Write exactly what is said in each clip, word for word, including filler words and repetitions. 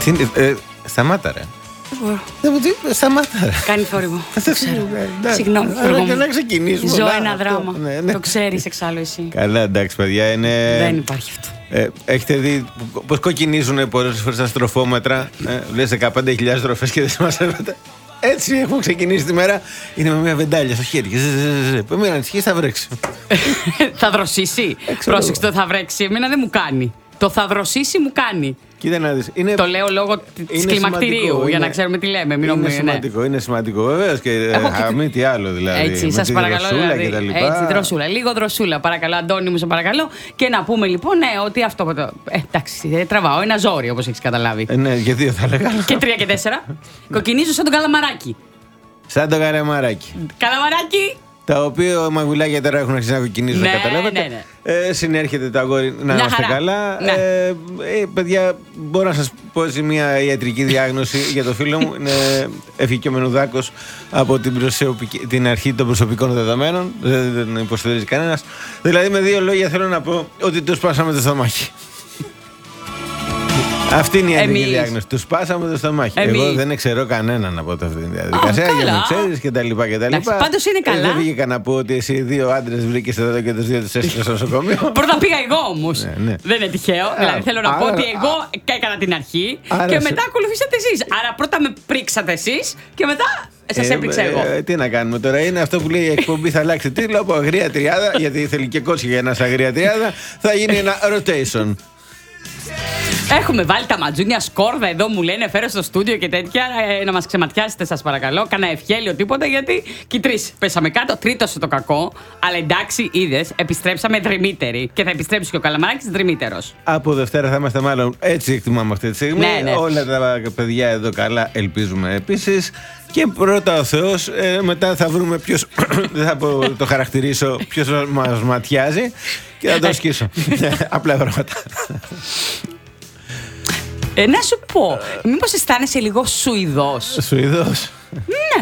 Συν, ε, σταμάτα ρε. Σταμάτα ρε. Κάνει θόρυβο. Συγγνώμη. Να ξεκινήσουμε. Ζω ένα δράμα. Το ξέρεις εξάλλου εσύ. Καλά, εντάξει παιδιά, είναι... Δεν υπάρχει αυτό. Ε, έχετε δει πως κοκκινίζουν πολλές φορές τα στροφόμετρα. Ε, λες δεκαπέντε χιλιάδες στροφές και δεν συμμαζεύεται. Έτσι έχουμε ξεκινήσει τη μέρα. Είναι με μια βεντάλια στο χέρι. Μην ανησυχείς, θα βρέξει. Θα δροσίσει. Πρόσεξε, το θα βρέξει. Εμένα δεν μου κάνει. Το θα δροσίσει μου κάνει. Κοίτα να δεις, είναι... Το λέω λόγω της κλιμακτηρίου, για είναι... να ξέρουμε τι λέμε. Μην είναι νομίζουμε, σημαντικό, ναι. είναι σημαντικό. Βεβαίως και μη τι άλλο δηλαδή. Έτσι, σας παρακαλώ. Δηλαδή, και τα λοιπά. Έτσι, δροσούλα. Λίγο δροσούλα, παρακαλώ. Αντώνη μου, σε παρακαλώ. Και να πούμε λοιπόν, ναι, ότι αυτό. Ε, εντάξει, τραβάω ένα ζόρι, όπως έχεις καταλάβει. Ε, ναι, και δύο θα λέγα. Και τρία και τέσσερα. Κοκκινίζω σαν τον καλαμαράκι. Σαν το καλαμαράκι. Καλαμαράκι! Τα οποία μαγουλάκια τώρα έχουν αρχίσει να κοκκινίζουν, ναι, καταλάβατε. Ναι, ναι. Ε, συνέρχεται το αγόρι να είμαστε καλά. Ναι. Ε, ε, παιδιά, μπορώ να σας πω έτσι μια ιατρική διάγνωση για το φίλο μου. Είναι έφυγε και ο Μενουδάκος από την, την αρχή των προσωπικών δεδομένων. Δεν, δεν υποστηρίζει κανένας. Δηλαδή, με δύο λόγια θέλω να πω ότι του σπάσαμε το στομάχι. Αυτή είναι η ιατρική διάγνωση. Του σπάσαμε το στομάχι. Εμείς. Εγώ δεν ξέρω κανέναν από αυτή τη διαδικασία. Oh, για να ξέρει και τα λοιπά και τα λοιπά. Πάντως είναι καλά. Δεν βγήκα να πω ότι εσύ δύο άντρες βρήκες εδώ και τους δύο τους έστειλες στο νοσοκομείο. Πρώτα πήγα εγώ όμως. Ναι, ναι. Δεν είναι τυχαίο. Δηλαδή θέλω να άρα, πω ότι α, εγώ έκανα την αρχή άρα, και σε... μετά ακολουθήσατε εσείς. Άρα πρώτα με πρίξατε εσείς και μετά σας ε, έπριξα εγώ. Ε, τι να κάνουμε τώρα, είναι αυτό που λέει η εκπομπή θα αλλάξει τίτλο από αγρία τριάδα, γιατί θέλει και κότσια για να είσαι αγρία τριάδα, θα γίνει ένα rotation. Έχουμε βάλει τα ματζούνια σκόρδα εδώ, μου λένε φέρε στο στούντιο και τέτοια. Ε, να μας ξεματιάσετε, σας παρακαλώ. Κάνα ευχέλιο, τίποτα, γιατί και οι τρεις πέσαμε κάτω. Τρίτος το κακό. Αλλά εντάξει, είδες, επιστρέψαμε δρυμύτεροι. Και θα επιστρέψει και ο Καλαμαράκης δρυμύτερος. Από Δευτέρα θα είμαστε μάλλον έτσι, εκτιμάμε αυτή τη στιγμή. Ναι, ναι. Όλα τα παιδιά εδώ καλά, ελπίζουμε επίσης. Και πρώτα ο Θεός, ε, μετά θα βρούμε ποιος, δεν θα πω, το χαρακτηρίσω, ποιος μας ματιάζει και θα το ασκήσω. Απλά πράγματα. Ε, να σου πω, μήπως αισθάνεσαι λίγο Σουηδός? Σουηδός? Ναι.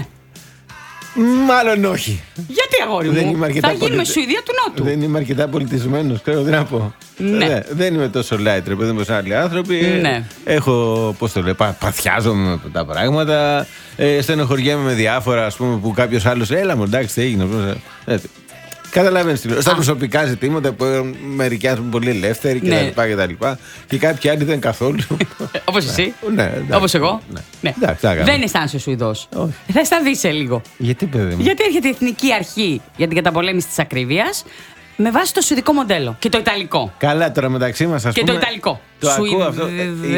Μάλλον όχι. Γιατί, αγόρι μου? Δεν είμαι αρκετά θα γίνουμε πολιτι... Σουηδία του Νότου. Δεν είμαι αρκετά πολιτισμένος, ξέρω τι να πω. Ναι. Δεν, δεν είμαι τόσο light, ρε παιδί μου, σαν άλλοι άνθρωποι. Ναι. Έχω, πώς το λέω, πα, παθιάζομαι με τα πράγματα. Ε, στενοχωριέμαι με διάφορα, ας πούμε, που κάποιος άλλος, έλα μου, εντάξει, τι έγινε. Ε, Καταλαβαίνεις τι λέω. Στα προσωπικά ζητήματα που μερικοί άνθρωποι πολύ ελεύθεροι και, ναι. τα λοιπά και, τα και κάποιοι άλλοι δεν καθόλου. Όπως εσύ. Ναι, όπως εγώ. Ναι. Ναι. Εντάξει, δεν αισθάνεσαι Σουηδός. Θα αισθανθείς λίγο. Γιατί, παιδί μου? Γιατί έρχεται η Εθνική Αρχή για την καταπολέμηση της ακρίβειας με βάση το σουηδικό μοντέλο και το ιταλικό. Καλά, τώρα μεταξύ μας, ας και πούμε. Και το ιταλικό. Το ακούω αυτό.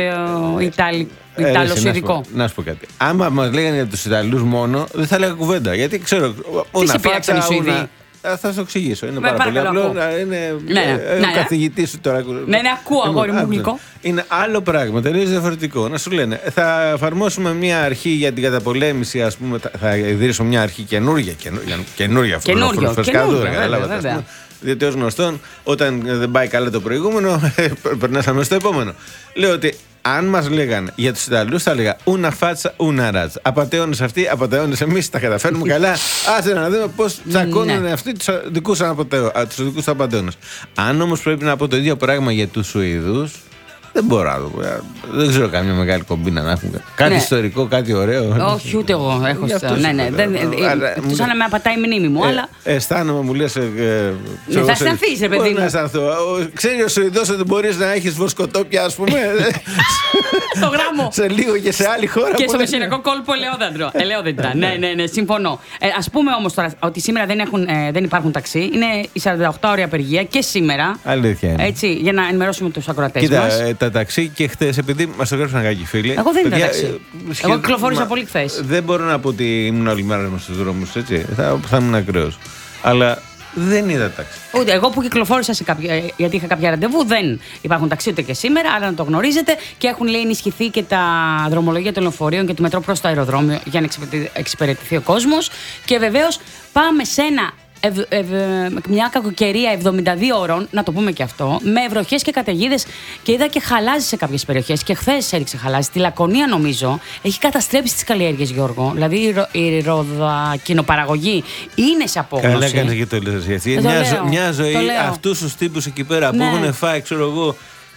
Ιταλο-σουηδικό. Να σου πω κάτι. Άμα μας λέγανε για τους Ιταλούς μόνο, δεν θα λέγα κουβέντα. Γιατί ξέρω. Τι σε πήραξαν οι Σουηδοί? Θα σου εξηγήσω. Είναι με πάρα πολύ απλό. Είναι ναι, ναι, ο καθηγητής σου τώρα. Ναι, ναι, ακούω, αγόρι μου, γλυκό. Είναι άλλο πράγμα, τελείως διαφορετικό. Να σου λένε, θα εφαρμόσουμε μια αρχή για την καταπολέμηση, ας πούμε, θα ιδρύσουμε μια αρχή καινούργια. Καινούργια καινούργια. Διότι ως γνωστόν, όταν δεν πάει καλά το προηγούμενο, περνάς αμέσως στο επόμενο. Λέω ότι αν μας λέγανε για τους Ιταλούς, θα έλεγα ούνα φάτσα, ούνα ράτσα. Απατεώνες αυτοί, απατεώνες εμείς, τα καταφέρνουμε καλά. Άσε να δούμε πώς τσακώνουν ναι. αυτοί τους δικούς τους απατεώνες. Αν όμως πρέπει να πω το ίδιο πράγμα για τους Σουηδούς, δεν μπορώ να το πω. Δεν ξέρω καμιά μεγάλη κομπίνα να έχουμε. Κάτι ναι. ιστορικό, κάτι ωραίο. Όχι, ούτε εγώ έχω στο. Ναι, ναι. Εκτός αν με απατάει η μνήμη μου, αλλά. Αισθάνομαι, μου λες. Ναι, θα αισθανθείς, ρε παιδί μου. Να αισθανθώ. Ξέρει ο Σουηδός ότι μπορείς να έχεις βοσκοτόπια, ας πούμε. Στο γράμμο. Σε λίγο και σε άλλη χώρα. Και στο μεσηνικό κόλπο ελαιόδεντρα. Ναι, ναι, ναι, συμφωνώ. Ας πούμε όμως τώρα ότι σήμερα δεν υπάρχουν ταξί. Είναι η σαράντα οκτώ ώρια απεργία και σήμερα. Αλήθεια είναι. Έτσι, για να ενημερώσουμε τους ακροατές μας. Τα ταξί και χθες, επειδή μας το γράψαν κάποιοι φίλοι. Εγώ δεν είδα ταξί. Εγώ κυκλοφόρησα πολύ χθες. Δεν μπορώ να πω ότι ήμουν όλη μέρα στους δρόμους, έτσι. Θα, θα ήμουν ακραίος. Αλλά δεν είδα ταξί. Ούτε εγώ που κυκλοφόρησα σε κάποια, γιατί είχα κάποια ραντεβού, δεν υπάρχουν ταξί ούτε και σήμερα, αλλά να το γνωρίζετε. Και έχουν, λέει, ενισχυθεί και τα δρομολόγια των λεωφορείων και του μετρό προς το αεροδρόμιο για να εξυπηρετηθεί ο κόσμος. Και βεβαίως πάμε σε ένα. Ευ, ευ, μια κακοκαιρία εβδομήντα δύο ώρων, να το πούμε και αυτό, με βροχές και καταιγίδες και είδα και χαλάζει σε κάποιες περιοχές. Και χθες έριξε χαλάζει. Στη Λακωνία, νομίζω, έχει καταστρέψει τις καλλιέργειες, Γιώργο. Δηλαδή η, ρο, η ροδακινοπαραγωγή είναι σε απόγνωση. Καλά κάνεις και το λες εσύ. Μια, ζω, μια ζωή αυτούς τους τύπους εκεί πέρα, ναι, που έχουν φάει, ξέρω εγώ,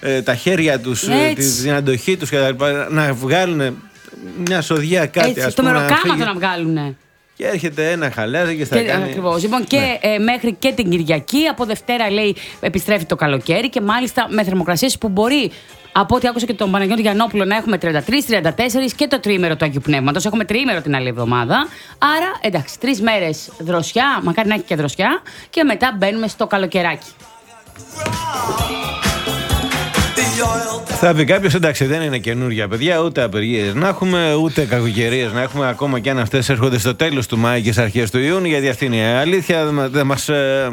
ε, τα χέρια τους, ε, την αντοχή τους κτλ. Να βγάλουν μια σοδιά κάτι. Έτσι, ας το πούμε, μεροκάματο να, να βγάλουν. Και έρχεται ένα χαλάζι και στα κάνει. Ακριβώς. Λοιπόν, και ναι. ε, μέχρι και την Κυριακή, από Δευτέρα λέει επιστρέφει το καλοκαίρι και μάλιστα με θερμοκρασίες που μπορεί. Από ό,τι άκουσα και τον Παναγιώτη Γιαννόπουλο να έχουμε τριάντα τρία τριάντα τέσσερα και το τριήμερο του Αγίου Πνεύματος. Έχουμε τριήμερο την άλλη εβδομάδα. Άρα, εντάξει, τρεις μέρες δροσιά, μακάρι να έχει και δροσιά, και μετά μπαίνουμε στο καλοκαιράκι. Θα πει κάποιος, εντάξει, δεν είναι καινούργια παιδιά, ούτε απεργίες να έχουμε, ούτε κακοκαιρίες να έχουμε, ακόμα και αν αυτές έρχονται στο τέλος του Μάη και στις αρχές του Ιούνιου, γιατί αυτή είναι η αλήθεια. Δεν μας,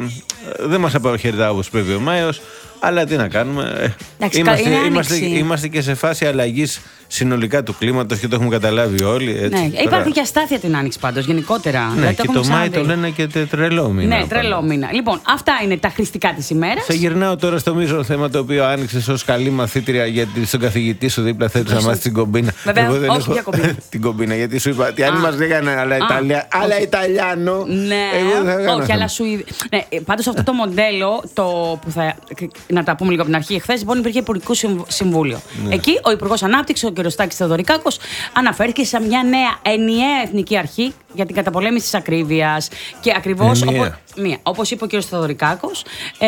δεν μας αποχαιρετά όπως πρέπει ο Μάιος. Αλλά τι να κάνουμε. Εντάξει, είμαστε, είμαστε, είμαστε και σε φάση αλλαγής συνολικά του κλίματος και το έχουμε καταλάβει όλοι. Έτσι, ναι, τώρα... Υπάρχει και αστάθεια την Άνοιξη πάντως γενικότερα. Ναι, δηλαδή, και το, το Μάη το λένε και τρελό μήνα. Ναι, τρελό μήνα. Λοιπόν, αυτά είναι τα χρηστικά της ημέρας. Σε γυρνάω τώρα στο μείζον θέμα το οποίο άνοιξες ως καλή μαθήτρια, γιατί στον καθηγητή σου δίπλα θέλεις να μάθεις την κομπίνα. Βέβαια, εγώ δεν όχι έχω για κομπίνα. την κομπίνα, γιατί σου είπα ότι αν μας λέγανε αλλά Ιταλιάνο. Ναι, όχι, αλλά σου. Πάντως αυτό το μοντέλο που θα. Να τα πούμε λίγο από την αρχή. Χθες λοιπόν υπήρχε Υπουργικό Συμβούλιο. Ναι. Εκεί ο Υπουργός Ανάπτυξης, ο κ. Στάκης Θεοδωρικάκος, αναφέρθηκε σε μια νέα ενιαία εθνική αρχή για την καταπολέμηση της ακρίβειας. Και ακριβώς όπως, όπως είπε ο κ. Θεοδωρικάκος, ε,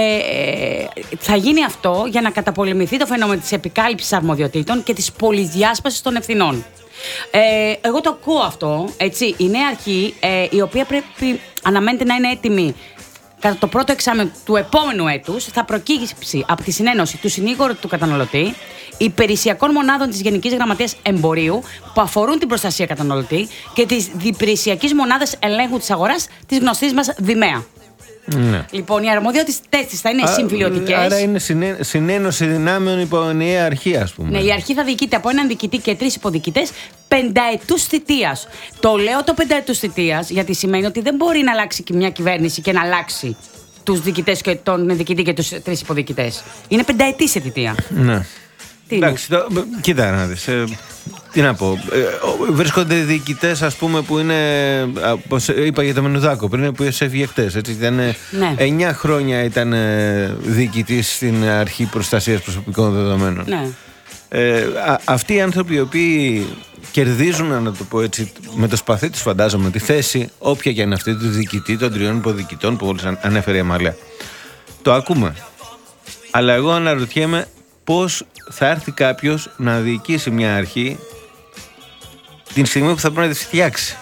θα γίνει αυτό για να καταπολεμηθεί το φαινόμενο της επικάλυψης αρμοδιοτήτων και της πολυδιάσπασης των ευθυνών. Ε, εγώ το ακούω αυτό. Έτσι, η νέα αρχή, ε, η οποία πρέπει, αναμένεται να είναι έτοιμη κατά το πρώτο εξάμηνο του επόμενου έτους, θα προκύψει από τη συνένωση του συνήγορου του καταναλωτή, υπηρεσιακών μονάδων της Γενικής Γραμματείας Εμπορίου που αφορούν την προστασία καταναλωτή και της διπηρεσιακής μονάδας ελέγχου της αγοράς, της γνωστής μας ΔΙΜΕΑ. Ναι. Λοιπόν, οι αρμοδιότητες της θα είναι συμφιλιωτικές. Άρα είναι συνέ, συνένωση δυνάμεων υπό ενιαία αρχή, ας πούμε. Ναι, η αρχή θα διοικείται από έναν διοικητή και τρεις υποδιοικητές πενταετούς θητείας. Το λέω το πενταετούς θητείας γιατί σημαίνει ότι δεν μπορεί να αλλάξει και μια κυβέρνηση και να αλλάξει τους διοικητές και τον διοικητή και τους τρεις υποδιοικητές. Είναι πενταετής η θητεία. Ναι. Εντάξει, το, κοίτα να δεις. Ε, τι να πω. Ε, βρίσκονται διοικητές, ας πούμε, που είναι. Όπως είπα για το Μενουδάκο πριν, που έφυγε χτες. Ναι. εννιά χρόνια ήταν διοικητής στην αρχή προστασίας προσωπικών δεδομένων. Ναι. Ε, α, αυτοί οι άνθρωποι οι οποίοι κερδίζουν, να το πω έτσι, με το σπαθί τους, φαντάζομαι, τη θέση, όποια και είναι αυτή, του διοικητή, των τριών υποδιοικητών που όλες ανέφερε η Αμαλία. Το ακούμε. Αλλά εγώ αναρωτιέμαι πώς θα έρθει κάποιος να διοικήσει μια αρχή την στιγμή που θα πρέπει να τη φτιάξει.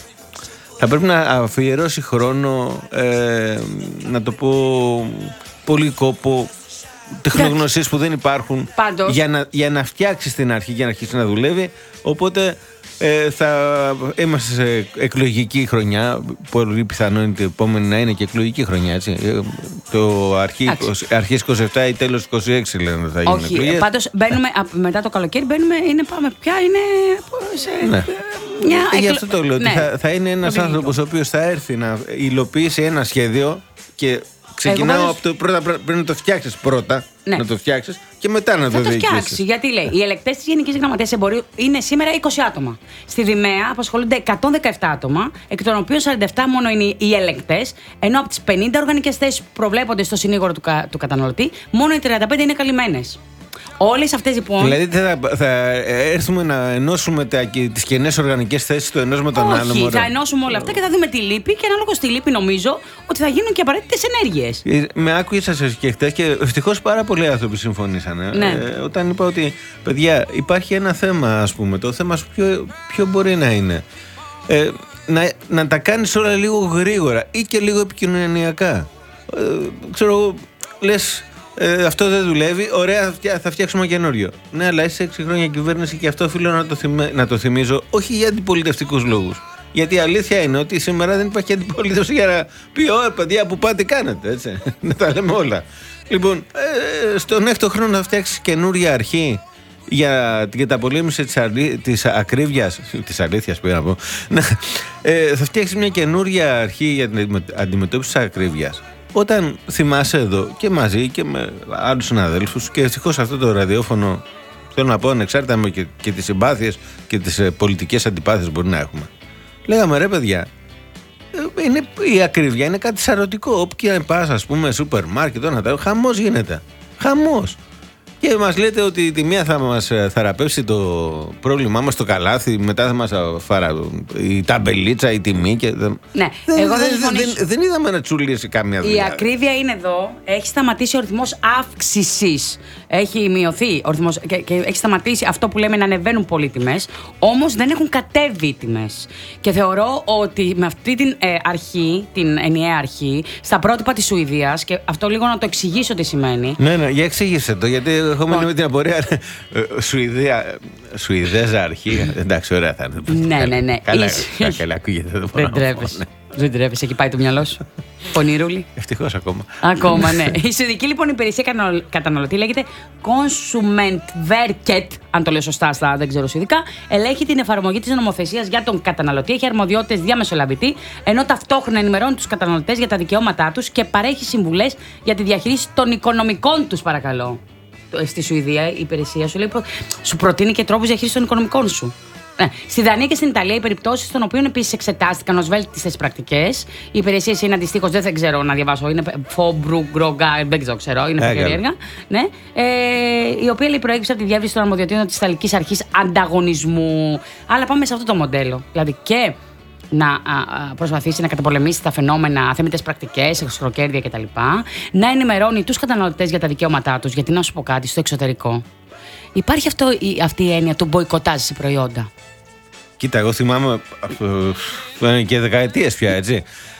Θα πρέπει να αφιερώσει χρόνο, ε, να το πω, πολύ κόπο, τεχνογνωσίες που δεν υπάρχουν για να, για να φτιάξει την αρχή, για να αρχίσει να δουλεύει. Οπότε ε, θα είμαστε σε εκλογική χρονιά. Πολύ πιθανό είναι την επόμενη να είναι και εκλογική χρονιά, έτσι. Το αρχή, αρχές είκοσι επτά ή τέλος είκοσι έξι λένε θα γίνουν εκλογές. Όχι, πάντως μπαίνουμε, μετά το καλοκαίρι μπαίνουμε, είναι, πάμε πια είναι σε ναι. μια εκλο... Γι' αυτό το λέω, ναι. ότι θα, θα είναι ένας άνθρωπος ο οποίος θα έρθει να υλοποιήσει ένα σχέδιο και ξεκινάω εγώ, από το πρώτα, πρέπει να το φτιάξεις πρώτα, ναι. να το φτιάξεις και μετά να θα το διοικήσεις. Θα το φτιάξει, γιατί λέει, οι ελεκτές της Γενικής Γραμματείας Εμπορίου είναι σήμερα είκοσι άτομα. Στη ΔΙΜΕΑ απασχολούνται εκατόν δεκαεπτά άτομα, εκ των οποίων σαράντα επτά μόνο είναι οι ελεκτές, ενώ από τις πενήντα οργανικές θέσεις που προβλέπονται στο συνήγορο του, κα, του καταναλωτή, μόνο οι τριάντα πέντε είναι καλυμμένες. Όλες αυτές λοιπόν. Δηλαδή θα, θα έρθουμε να ενώσουμε τις κενές οργανικές θέσεις το ενός με τον Όχι, άλλο. Όχι, θα ενώσουμε όλα αυτά και θα δούμε τη λύπη και ανάλογα στη λύπη νομίζω ότι θα γίνουν και απαραίτητες ενέργειες. Με άκουγες σας και χτες και ευτυχώς πάρα πολλοί άνθρωποι συμφωνήσανε. Ναι. Ε, όταν είπα ότι παιδιά υπάρχει ένα θέμα, ας πούμε, το θέμα σου ποιο, ποιο μπορεί να είναι. Ε, να, να τα κάνεις όλα λίγο γρήγορα ή και λίγο επικοινωνιακά. Ε, ξέρω, λες. Ε, αυτό δεν δουλεύει. Ωραία, θα φτιάξουμε καινούριο. Ναι, αλλά είσαι έξι χρόνια κυβέρνηση και αυτό οφείλω να το, θυμε, να το θυμίζω, όχι για αντιπολιτευτικούς λόγους. Γιατί η αλήθεια είναι ότι σήμερα δεν υπάρχει αντιπολίτευση για να πει: Ω, παιδιά, που πάτε κάνετε. Έτσι. Να τα λέμε όλα. Λοιπόν, ε, στον έκτο χρόνο θα φτιάξει καινούρια αρχή για την καταπολέμηση της, αρλή, της ακρίβειας, της αλήθειας πήγα να πω. ε, θα φτιάξει μια καινούρια αρχή για την αντιμετώπιση της ακρίβειας. Όταν θυμάσαι εδώ και μαζί και με άλλους συναδέλφους, και ευτυχώς αυτό το ραδιόφωνο, θέλω να πω, ανεξάρτητα με και, και τις συμπάθειες και τις ε, πολιτικές αντιπάθειες μπορεί να έχουμε, λέγαμε ρε παιδιά, ε, είναι, η ακρίβεια είναι κάτι σαρωτικό. Όπου και πας, ας πούμε, σούπερ μάρκετ, χαμός γίνεται. Χαμός. Και μας λέτε ότι η τιμία θα μας θεραπεύσει το πρόβλημά μας στο καλάθι, μετά θα μας φάρα η ταμπελίτσα, η τιμή. Και... Ναι, δεν, εγώ δεν, δεν, δεν, δεν είδαμε να τσουλήσει κάμια δουλειά. Η ακρίβεια είναι εδώ. Έχει σταματήσει ο ρυθμός αύξησης. Έχει μειωθεί ο ρυθμός και, και έχει σταματήσει αυτό που λέμε να ανεβαίνουν πολύ τιμές. Όμως δεν έχουν κατέβει οι τιμές. Και θεωρώ ότι με αυτή την ε, αρχή, την ενιαία αρχή, στα πρότυπα της Σουηδίας, και αυτό λίγο να το εξηγήσω τι σημαίνει. Ναι, ναι, για εξήγησε το, γιατί έχω μείνει με την απορία. Σουηδία, Σουηδέζα αρχή. Εντάξει, ωραία θα είναι. Ναι, ναι, ναι. Καλά, καλά, ακούγεται το Δεν τρέπεσαι. Δεν τρέπεσαι, εκεί πάει το μυαλό σου. Πονηρούλη. Ευτυχώς ακόμα. Ακόμα, ναι. Η Σουηδική λοιπόν υπηρεσία καταναλωτή λέγεται Konsumentverket, αν το λέω σωστά στα δεν ξέρω σουηδικά, ελέγχει την εφαρμογή της νομοθεσίας για τον καταναλωτή, έχει αρμοδιότητες διαμεσολαβητή, ενώ ταυτόχρονα ενημερώνει τους καταναλωτές για τα δικαιώματά τους και παρέχει συμβουλές για τη διαχείριση των οικονομικών τους, παρακαλώ. Στη Σουηδία η υπηρεσία σου λέει, σου προτείνει και τρόπους διαχείρισης των οικονομικών σου. Ναι. Στη Δανία και στην Ιταλία οι περιπτώσεις των οποίων επίσης εξετάστηκαν ως βέλτιστες πρακτικές. Οι υπηρεσίες είναι αντιστοίχως, δεν, δεν ξέρω να διαβάσω, είναι Φόμπρου, Γκρόγκα, δεν ξέρω, ξέρω είναι πολύ περίεργα. Ναι. Ε, η οποία λέει προέκυψε από τη διεύρυνση των αρμοδιοτήτων της Ιταλικής Αρχής Ανταγωνισμού. Αλλά πάμε σε αυτό το μοντέλο. Δηλαδή και να α, α, προσπαθήσει να καταπολεμήσει τα φαινόμενα αθέμητες πρακτικές, εξχροκέρδια κτλ. Να ενημερώνει τους καταναλωτές για τα δικαιώματά τους. Γιατί να σου πω κάτι, στο εξωτερικό υπάρχει αυτό, η, αυτή η έννοια του μποϊκοτάζ σε προϊόντα. Κοίτα, εγώ θυμάμαι, αυτό είναι και δεκαετίες πια, έτσι,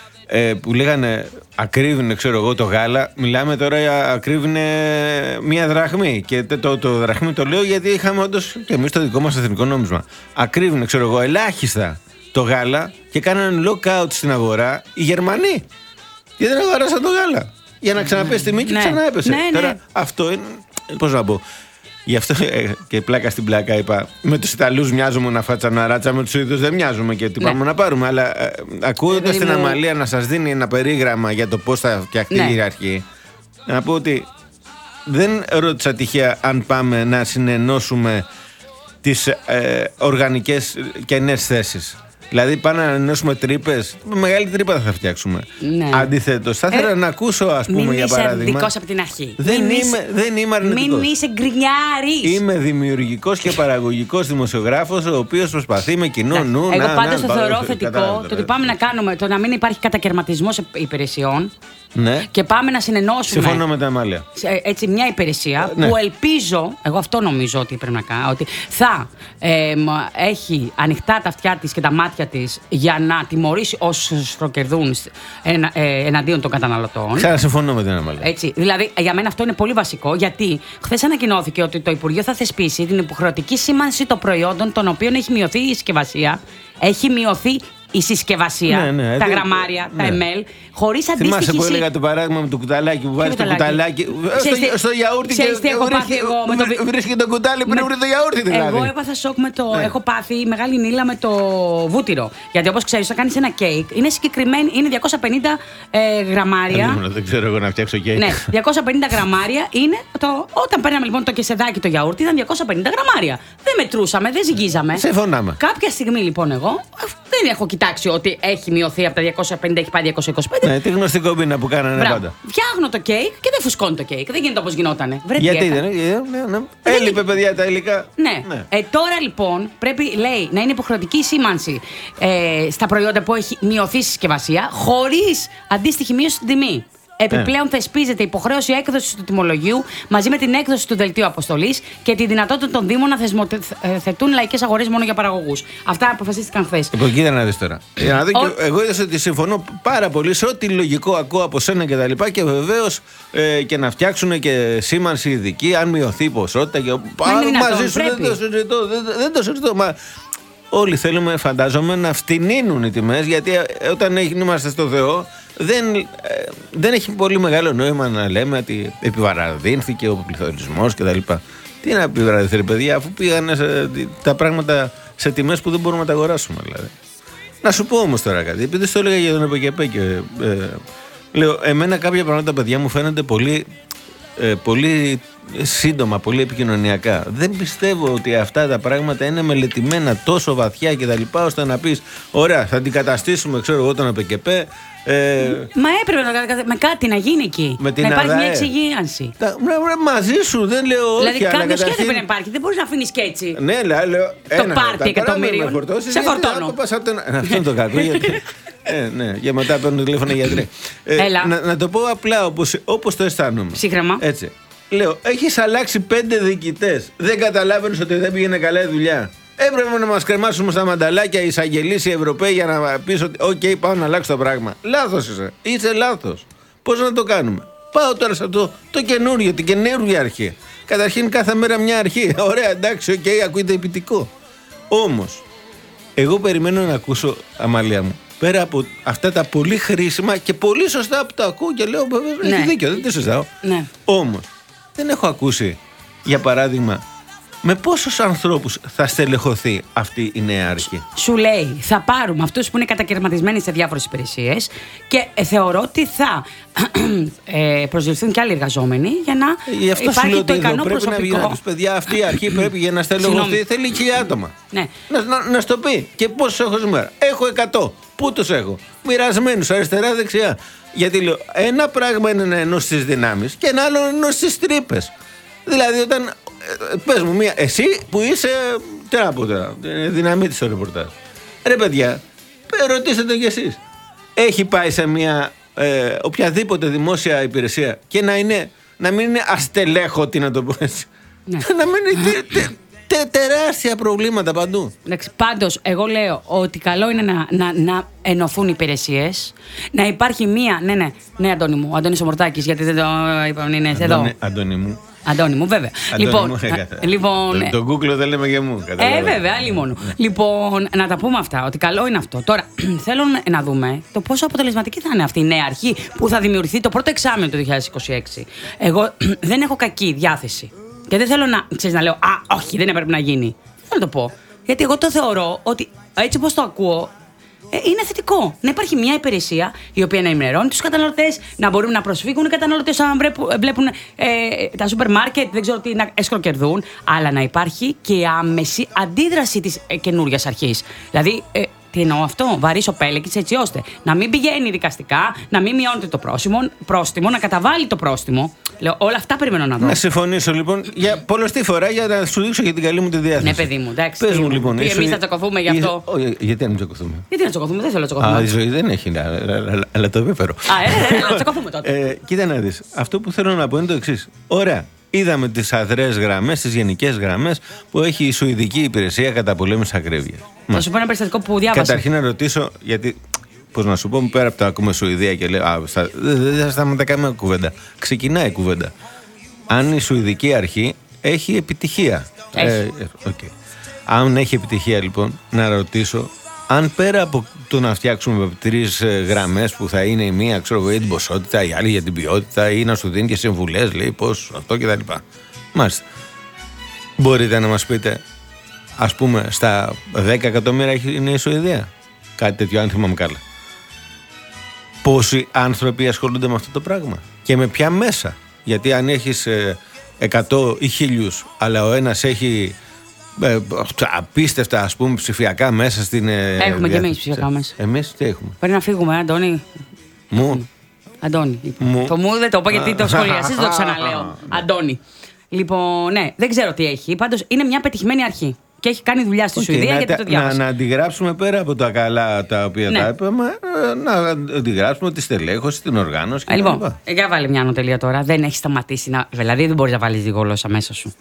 ε, που λέγανε ακρίβεινε, ξέρω εγώ, το γάλα. Μιλάμε τώρα για ακρίβεινε μία δραχμή. Και το, το, το δραχμή το λέω γιατί είχαμε όντως και εμείς το δικό μας εθνικό νόμισμα. Ακρίβεινε, ξέρω εγώ, ελάχιστα το γάλα και κάνανε lockout στην αγορά οι Γερμανοί. Γιατί δεν αγοράσαν το γάλα. Για να ξαναπέσει τιμή και ναι. ξανά έπεσε. Ναι, ναι. Τώρα αυτό είναι, πώς να πω. Γι' αυτό και πλάκα στην πλάκα είπα: με τους Ιταλούς μοιάζουμε να φάτσα ράτσα, με τους Σουηδούς δεν μοιάζουμε και τι ναι. πάμε να πάρουμε. Αλλά ε, ακούγοντας την Αμαλία να σας δίνει ένα περίγραμμα για το πώς θα φτιαχτεί ναι. η αρχή, να πω ότι δεν ρώτησα τυχαία αν πάμε να συνενώσουμε τις ε, οργανικές κενές θέσεις. Δηλαδή, πάμε να ενώσουμε τρύπες. Μεγάλη τρύπα θα φτιάξουμε. Ναι. Αντιθέτως, θα ήθελα ε, να ακούσω, ας πούμε, μην για παράδειγμα. Μην είσαι αρνητικός από την αρχή. Δεν, μην είμαι, είσαι, δεν είμαι αρνητικός. Μην είσαι γκρινιάρης. Είμαι δημιουργικός και παραγωγικός δημοσιογράφος, ο οποίος προσπαθεί με κοινό νου Εγώ να. Εγώ πάντως το θεωρώ να, θετικό κατά, το ότι πάμε να κάνουμε, το να μην υπάρχει κατακαιρματισμός υπηρεσιών. Ναι. Και πάμε να συνενώσουμε. Συμφωνώ με τα Αμάλια. Έτσι, μια υπηρεσία ναι. που ελπίζω, εγώ αυτό νομίζω ότι πρέπει να κάνω, ότι θα ε, έχει ανοιχτά τα αυτιά της και τα μάτια της για να τιμωρήσει όσους προκερδούν ενα, ε, εναντίον των καταναλωτών. Καλά, συμφωνώ με την Αμάλια. Έτσι, δηλαδή, για μένα αυτό είναι πολύ βασικό, γιατί χθες ανακοινώθηκε ότι το Υπουργείο θα θεσπίσει την υποχρεωτική σήμανση των προϊόντων των οποίων έχει μειωθεί η συσκευασία. Έχει μειωθεί η συσκευασία, ναι, ναι, τα ναι, γραμμάρια, ναι. τα εμ ελ, χωρίς αντίστοιχη. Θυμάσαι που έλεγα το παράδειγμα με το κουταλάκι που βάζει το κουταλάκι στο, στο γιαούρτι και βρίσκει το κουτάλι πριν βρει το γιαούρτι δηλαδή. Εγώ έπαθα σοκ με το. Ναι. Έχω πάθει μεγάλη νύλα με το βούτυρο. Γιατί όπως ξέρεις, όταν κάνεις ένα κέικ, είναι συγκεκριμένη, είναι διακόσια πενήντα ε, γραμμάρια. Ε, δεν ξέρω εγώ να φτιάξω κέικ. Ναι, διακόσια πενήντα γραμμάρια είναι. Το, όταν παίρναμε λοιπόν το κεσεδάκι το γιαούρτι, ήταν διακόσια πενήντα γραμμάρια. Δεν μετρούσαμε, δεν ζυγίζαμε. Συμφωνάμε. Κάποια στιγμή λοιπόν εγώ δεν έχω κοιτάξει ότι έχει μειωθεί από τα διακόσια πενήντα, έχει πάει διακόσια είκοσι πέντε. Ναι, τη γνωστή κομπίνα που κάνανε Μπράβο. πάντα. Φτιάχνω το κέικ και δεν φουσκώνει το κέικ. Δεν γίνεται όπως γινότανε. Βρε, γιατί δεν είναι. Ναι, ναι. Έλειπε, παιδιά, τα υλικά. Ναι. ναι. Ε, τώρα λοιπόν πρέπει, λέει, να είναι υποχρεωτική η σήμανση ε, στα προϊόντα που έχει μειωθεί η συσκευασία χωρίς αντίστοιχη μείωση στην τιμή. Επιπλέον, yeah. θεσπίζεται υποχρέωση έκδοσης του τιμολογίου μαζί με την έκδοση του δελτίου αποστολής και τη δυνατότητα των Δήμων να θεσμοθετούν λαϊκές αγορές μόνο για παραγωγούς. Αυτά αποφασίστηκαν χθες. Λοιπόν, κοίτα να δεις τώρα. Για να δω, Ο... Εγώ είδα ότι συμφωνώ πάρα πολύ σε ό,τι λογικό ακούω από σένα και τα λοιπά και βεβαίως ε, και να φτιάξουν και σήμανση ειδική, αν μειωθεί η ποσότητα. Και... Μα μαζί σου δεν το συζητώ. Δεν, δεν το συζητώ. Μα... Όλοι θέλουμε, φαντάζομαι, να φτηνίνουν οι τιμές, γιατί όταν είμαστε στο Θεό, δεν, ε, δεν έχει πολύ μεγάλο νόημα να λέμε ότι επιβαραδύνθηκε ο πληθωρισμός κτλ. Τι να επιβαραδυνθεί, παιδιά, αφού πήγανε σε, τα πράγματα σε τιμές που δεν μπορούμε να τα αγοράσουμε, δηλαδή. Να σου πω όμως τώρα κάτι, επειδή στο έλεγα για τον ΕΠΕΚΕΠΕ και ε, λέω, εμένα κάποια πράγματα, παιδιά μου φαίνονται πολύ, ε, πολύ σύντομα, πολύ επικοινωνιακά. Δεν πιστεύω ότι αυτά τα πράγματα είναι μελετημένα τόσο βαθιά και τα λοιπά, ώστε να πεις, ωραία, θα αντικαταστήσουμε, ξέρω εγώ, τον ΑΠΚΠ. Ε, Μα έπρεπε να, με κάτι να γίνει εκεί. Με την να υπάρχει ΑΔΑΕ. μια εξυγίανση. Τα, μαζί σου, δεν λέω όχι. Δηλαδή, κάποιο καταρχήν... σχέδιο πρέπει να υπάρχει. Δεν μπορεί να αφήνει και έτσι. Ναι, λέω. Το πάρτι εκατομμυρίων. Σε φορτώνω. Αυτό είναι το κακό. Γιατί... ε, ναι, για μετά παίρνω τηλέφωνο οι γιατροί. Ε, να, να το πω απλά όπως το αισθάνομαι. Ψύχρεμα. Έτσι. Λέω, έχεις αλλάξει πέντε διοικητές. Δεν καταλάβαινες ότι δεν πήγαινε καλά η δουλειά. Έπρεπε να μας κρεμάσουμε στα μανταλάκια οι εισαγγελείς, οι Ευρωπαίοι, για να πεις ότι, οκ, okay, πάω να αλλάξω το πράγμα. Λάθος είσαι. Είσαι λάθος. Πώς να το κάνουμε. Πάω τώρα σε αυτό το καινούριο, την καινούργια αρχή. Καταρχήν κάθε μέρα μια αρχή. Ωραία, εντάξει, οκ, okay, ακούγεται υπητικό. Όμως, εγώ περιμένω να ακούσω, Αμαλία μου, πέρα από αυτά τα πολύ χρήσιμα και πολύ σωστά που τα ακούω και λέω, ναι, έχει δίκιο, δεν το συζητάω. Ναι. Όμως, δεν έχω ακούσει, για παράδειγμα, με πόσους ανθρώπους θα στελεχωθεί αυτή η νέα αρχή. Σου λέει, θα πάρουμε αυτούς που είναι κατακαιρματισμένοι σε διάφορες υπηρεσίες και ε, θεωρώ ότι θα ε, προσληφθούν και άλλοι εργαζόμενοι για να ε, αυτό υπάρχει το ικανό πρέπει προσωπικό. Να βγει, παιδιά, αυτή η αρχή πρέπει για να στελεχωθεί, θέλει χίλια άτομα. Ναι. Να, να, να στο πει. Και πόσους έχω σήμερα. Έχω εκατό. Πού τους έχω. Μοιρασμένους αριστερά-δεξιά. Γιατί λέω, ένα πράγμα είναι να ενώσεις τις δυνάμεις και ένα άλλο να ενώσεις τις τρύπες. Δηλαδή, όταν. Πες μου μία, εσύ που είσαι. Τι να πω τώρα, δυναμίτης στο ρεπορτάζ. Ρε παιδιά, ρωτήστε το κι εσείς. Έχει πάει σε μια ε, οποιαδήποτε δημόσια υπηρεσία και να, είναι, να μην είναι αστελέχωτη, να το πω έτσι. Ναι. Να μην είναι τε, τε, τε, τεράστια προβλήματα παντού. Πάντως, εγώ λέω ότι καλό είναι να, να, να ενωθούν οι υπηρεσίες, να υπάρχει μία. Ναι, ναι, ναι, Αντώνη μου, ο Αντώνης ο Μορτάκης, γιατί δεν το είπαμε, είναι Αντώνη, εδώ. Αντώνη μου. Αντώνη μου, βέβαια. Αντώνη λοιπόν, μου, α, λοιπόν, το, το Google δεν λέμε και μου. Ε, βέβαια, άλλη μόνο. Ναι. Λοιπόν, να τα πούμε αυτά, ότι καλό είναι αυτό. Τώρα, θέλω να δούμε το πόσο αποτελεσματική θα είναι αυτή η νέα αρχή που θα δημιουργηθεί το πρώτο εξάμηνο του είκοσι είκοσι έξι. Εγώ δεν έχω κακή διάθεση. Και δεν θέλω να, ξέρεις, να λέω, α, όχι, δεν έπρεπε να γίνει. Δεν θέλω να το πω. Γιατί εγώ το θεωρώ ότι έτσι όπως το ακούω, είναι θετικό. Να υπάρχει μια υπηρεσία η οποία να ενημερώνει τους καταναλωτές, να μπορούν να προσφύγουν οι καταναλωτές αν βλέπουν ε, τα σούπερ μάρκετ, δεν ξέρω τι, να εσκροκερδούν, αλλά να υπάρχει και η άμεση αντίδραση της ε, καινούργιας αρχής. Δηλαδή, ε, τι εννοώ αυτό, βαρύς ο πέλεκης, έτσι ώστε να μην πηγαίνει δικαστικά, να μην μειώνεται το πρόστιμο, πρόστιμο να καταβάλει το πρόστιμο. Λέω, όλα αυτά περιμένω να δω. Να συμφωνήσω λοιπόν για πολλωστή φορά για να σου δείξω για την καλή μου τη διάθεση. Ναι, παιδί μου, εντάξει. Πες μου λοιπόν. Εμείς θα τσακωθούμε γι' αυτό. Όχι, γιατί να μην τσακωθούμε. Γιατί να τσακωθούμε, δεν θέλω να τσακωθούμε. Α, η ζωή δεν έχει, αλλά το επέφερω. Α, ε, να τσακωθούμε τότε. Κοίτα να δεις. Αυτό που θέλω να πω είναι το εξής. Ωραία. Είδαμε τις αδρές γραμμές, τις γενικές γραμμές που έχει η Σουηδική Υπηρεσία Καταπολέμησης Ακρίβειας. Θα σου πω ένα περιστατικό που διάβασα. Καταρχήν να ρωτήσω, γιατί. Πώς να σου πω, πέρα από το ακούμε Σουηδία και λέω, α, δεν θα σταματά καμία κουβέντα. Ξεκινάει η κουβέντα. Αν η Σουηδική Αρχή έχει επιτυχία. Έχει. Ε, okay. Αν έχει επιτυχία, λοιπόν, να ρωτήσω, αν πέρα από το να φτιάξουμε τρεις γραμμές που θα είναι η μία, ξέρω εγώ, για την ποσότητα, η άλλη για την ποιότητα, ή να σου δίνει και συμβουλές, λέει πώς αυτό κτλ. Μάλιστα. Μπορείτε να μας πείτε, ας πούμε, στα δέκα εκατομμύρια είναι η Σουηδία. Κάτι τέτοιο, αν θυμάμαι καλά. Πόσοι άνθρωποι ασχολούνται με αυτό το πράγμα και με ποια μέσα. Γιατί αν έχεις ε, εκατό ή χίλιους, αλλά ο ένας έχει ε, απίστευτα, ας πούμε, ψηφιακά μέσα στην. Ε, έχουμε και εμείς ψηφιακά μέσα. Εμείς τι έχουμε. Πρέπει να φύγουμε, Αντώνη. Μου. Αντώνη. Μου. Το μου δεν το είπα γιατί το σχολιασίες, δεν το ξαναλέω. Αντώνη. Λοιπόν, ναι, δεν ξέρω τι έχει. Πάντως είναι μια πετυχημένη αρχή. Και έχει κάνει δουλειά στη okay, Σουηδία να, γιατί το διάβασα. Να, να αντιγράψουμε πέρα από τα καλά τα οποία ναι. τα είπαμε, να αντιγράψουμε τη στελέχωση, την οργάνωση και λοιπόν, για βάλε μια ανωτελεία τώρα. Δεν έχει σταματήσει να. Δηλαδή δεν μπορεί να βάλει τη γλώσσα μέσα σου.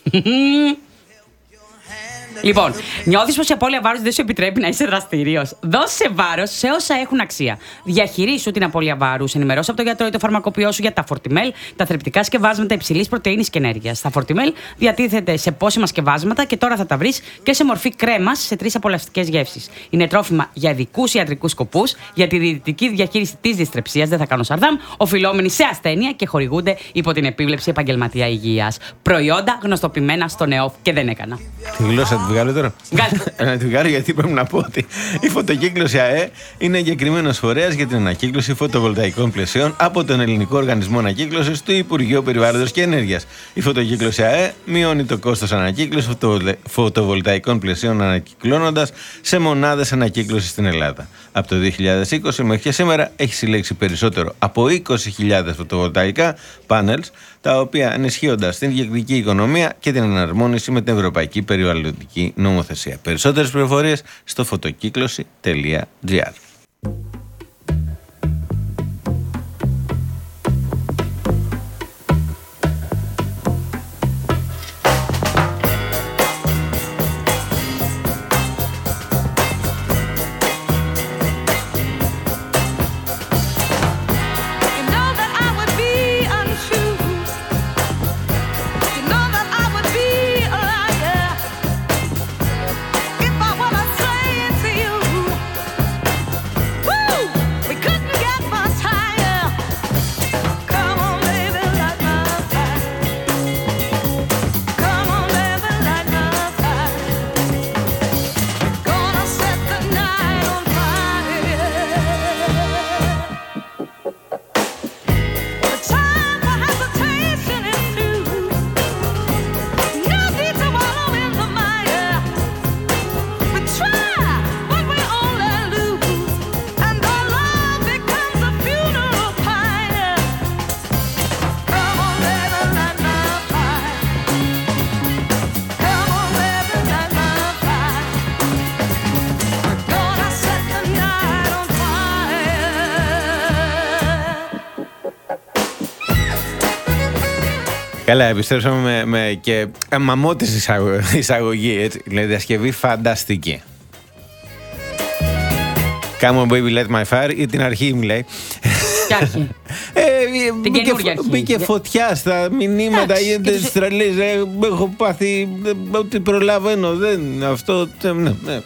Λοιπόν, νιώθεις πως η απώλεια βάρους δεν σου επιτρέπει να είσαι δραστηριος. Δώσε βάρος σε όσα έχουν αξία. Διαχειρίσου την απώλεια βάρους. Ενημερώσου από τον γιατρό ή το φαρμακοποιό σου για τα Fortimel, τα θρεπτικά σκευάσματα υψηλής πρωτεΐνης και ενέργειας. Τα Fortimel διατίθεται σε πόσιμα σκευάσματα και τώρα θα τα βρεις και σε μορφή κρέμας σε τρεις απολαυστικές γεύσεις. Είναι τρόφιμα για ειδικούς ιατρικούς σκοπούς, για τη διαιτητική διαχείριση της δυστρεψίας, δεν θα κάνω σαρδάμ, οφειλόμενοι σε ασθένεια και χορηγούνται υπό την επίβλεψη επαγγελματία υγείας. Προϊόντα γνωστοποιημένα στο ΝΕΟΦ και δεν έκανα. Τη γλώσσα τη βγάλω τώρα. Να τη βγάλω γιατί πρέπει να πω ότι η φωτοκύκλωση ΑΕ είναι εγκεκριμένος φορέας για την ανακύκλωση φωτοβολταϊκών πλαισίων από τον Ελληνικό Οργανισμό Ανακύκλωσης του Υπουργείου Περιβάλλοντος και Ενέργειας. Η φωτοκύκλωση ΑΕ μειώνει το κόστος ανακύκλωσης φωτοβολταϊκών πλαισίων ανακυκλώνοντας σε μονάδες ανακύκλωσης στην Ελλάδα. Από το δύο χιλιάδες είκοσι μέχρι και σήμερα έχει συλλέξει περισσότερο από είκοσι χιλιάδες φωτοβολταϊκά πάνελς, τα οποία ενισχύοντας την κυκλική οικονομία και την εναρμόνιση με την Ευρωπαϊκή Περιβαλλοντική Νομοθεσία. Περισσότερες πληροφορίες στο φωτοκύκλωση τελεία τζι άρ. Καλά, επιστρέψαμε με, με και μαμώτης εισαγωγή, έτσι. Δηλαδή, διασκευή φανταστική. Come on baby let my fire, ή την αρχή μιλάει. Ποια αρχή? Ε, την μπήκε, καινούργια αρχή. Μπήκε φωτιά στα μηνύματα, γίνεται τις τρελές, ε, έχω πάθει ό,τι προλαβαίνω, δεν, αυτό, ναι, ναι.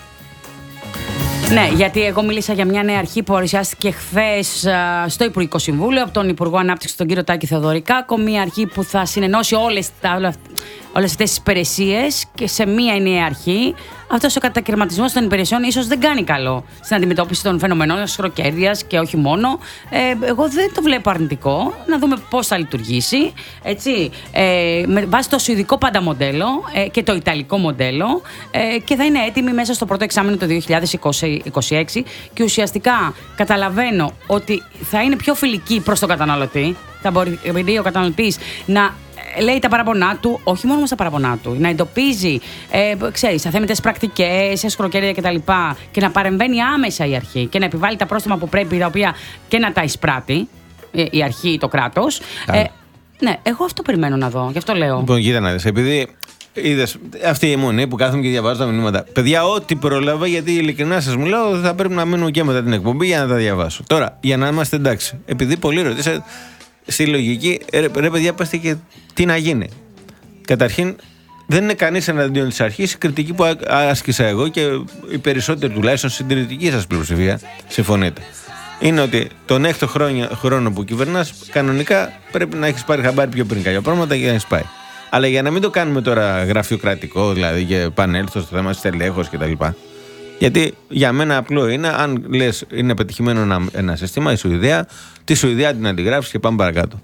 Ναι, γιατί εγώ μίλησα για μια νέα αρχή που παρουσιάστηκε χθες στο Υπουργικό Συμβούλιο από τον Υπουργό Ανάπτυξης, τον κύριο Τάκη Θεοδωρικάκο. Μια αρχή που θα συνενώσει όλες, τα, όλες αυτές τις υπηρεσίες και σε μια νέα αρχή. Αυτός ο κατακαιρματισμός των υπηρεσιών ίσως δεν κάνει καλό στην αντιμετώπιση των φαινομενών σχροκέρδειας και όχι μόνο. Ε, εγώ δεν το βλέπω αρνητικό. Να δούμε πώς θα λειτουργήσει. Έτσι, ε, με βάση το σουηδικό πάντα μοντέλο ε, και το ιταλικό μοντέλο ε, και θα είναι έτοιμη μέσα στο πρώτο εξάμηνο του δύο χιλιάδες είκοσι έξι και ουσιαστικά καταλαβαίνω ότι θα είναι πιο φιλική προς τον καταναλωτή. Θα μπορεί ο καταναλωτής να λέει τα παραπονά του, όχι μόνο στα παραπονά του, να εντοπίζει, ε, ξέρεις, αθέμητες πρακτικές, σχροκέρδεια κτλ. Και να παρεμβαίνει άμεσα η αρχή και να επιβάλλει τα πρόστιμα που πρέπει, τα οποία και να τα εισπράττει η αρχή ή το κράτος. Ε, ναι, εγώ αυτό περιμένω να δω, γι' αυτό λέω. Λοιπόν, κοίτα να δεις, επειδή είδες αυτή η αιμονή που κάθομαι και διαβάζω τα μηνύματα. Παιδιά, ό,τι προλάβα, γιατί ειλικρινά σας μιλάω, θα πρέπει να μείνω και μετά την εκπομπή για να τα διαβάσω. Τώρα, για να είμαστε εντάξει, επειδή πολλοί ρωτήσατε. Στη λογική, ρε, ρε παιδιά, πέστε και τι να γίνει. Καταρχήν, δεν είναι κανείς εναντίον της αρχής. Η κριτική που άσκησα εγώ και οι περισσότεροι τουλάχιστον συντηρητική σας πλειοψηφία συμφωνείτε. Είναι ότι τον έκτο χρόνο, χρόνο που κυβερνάς, κανονικά πρέπει να έχεις πάρει χαμπάρι πιο πριν κάποια πράγματα για να έχεις πάει. Αλλά για να μην το κάνουμε τώρα γραφειοκρατικό, δηλαδή και πανέλθω στο θέμα της τελέχος κτλ. Γιατί για μένα απλό είναι, αν λες είναι πετυχημένο ένα, ένα σύστημα, η Σουηδία, τη Σουηδία την αντιγράφεις και πάμε παρακάτω.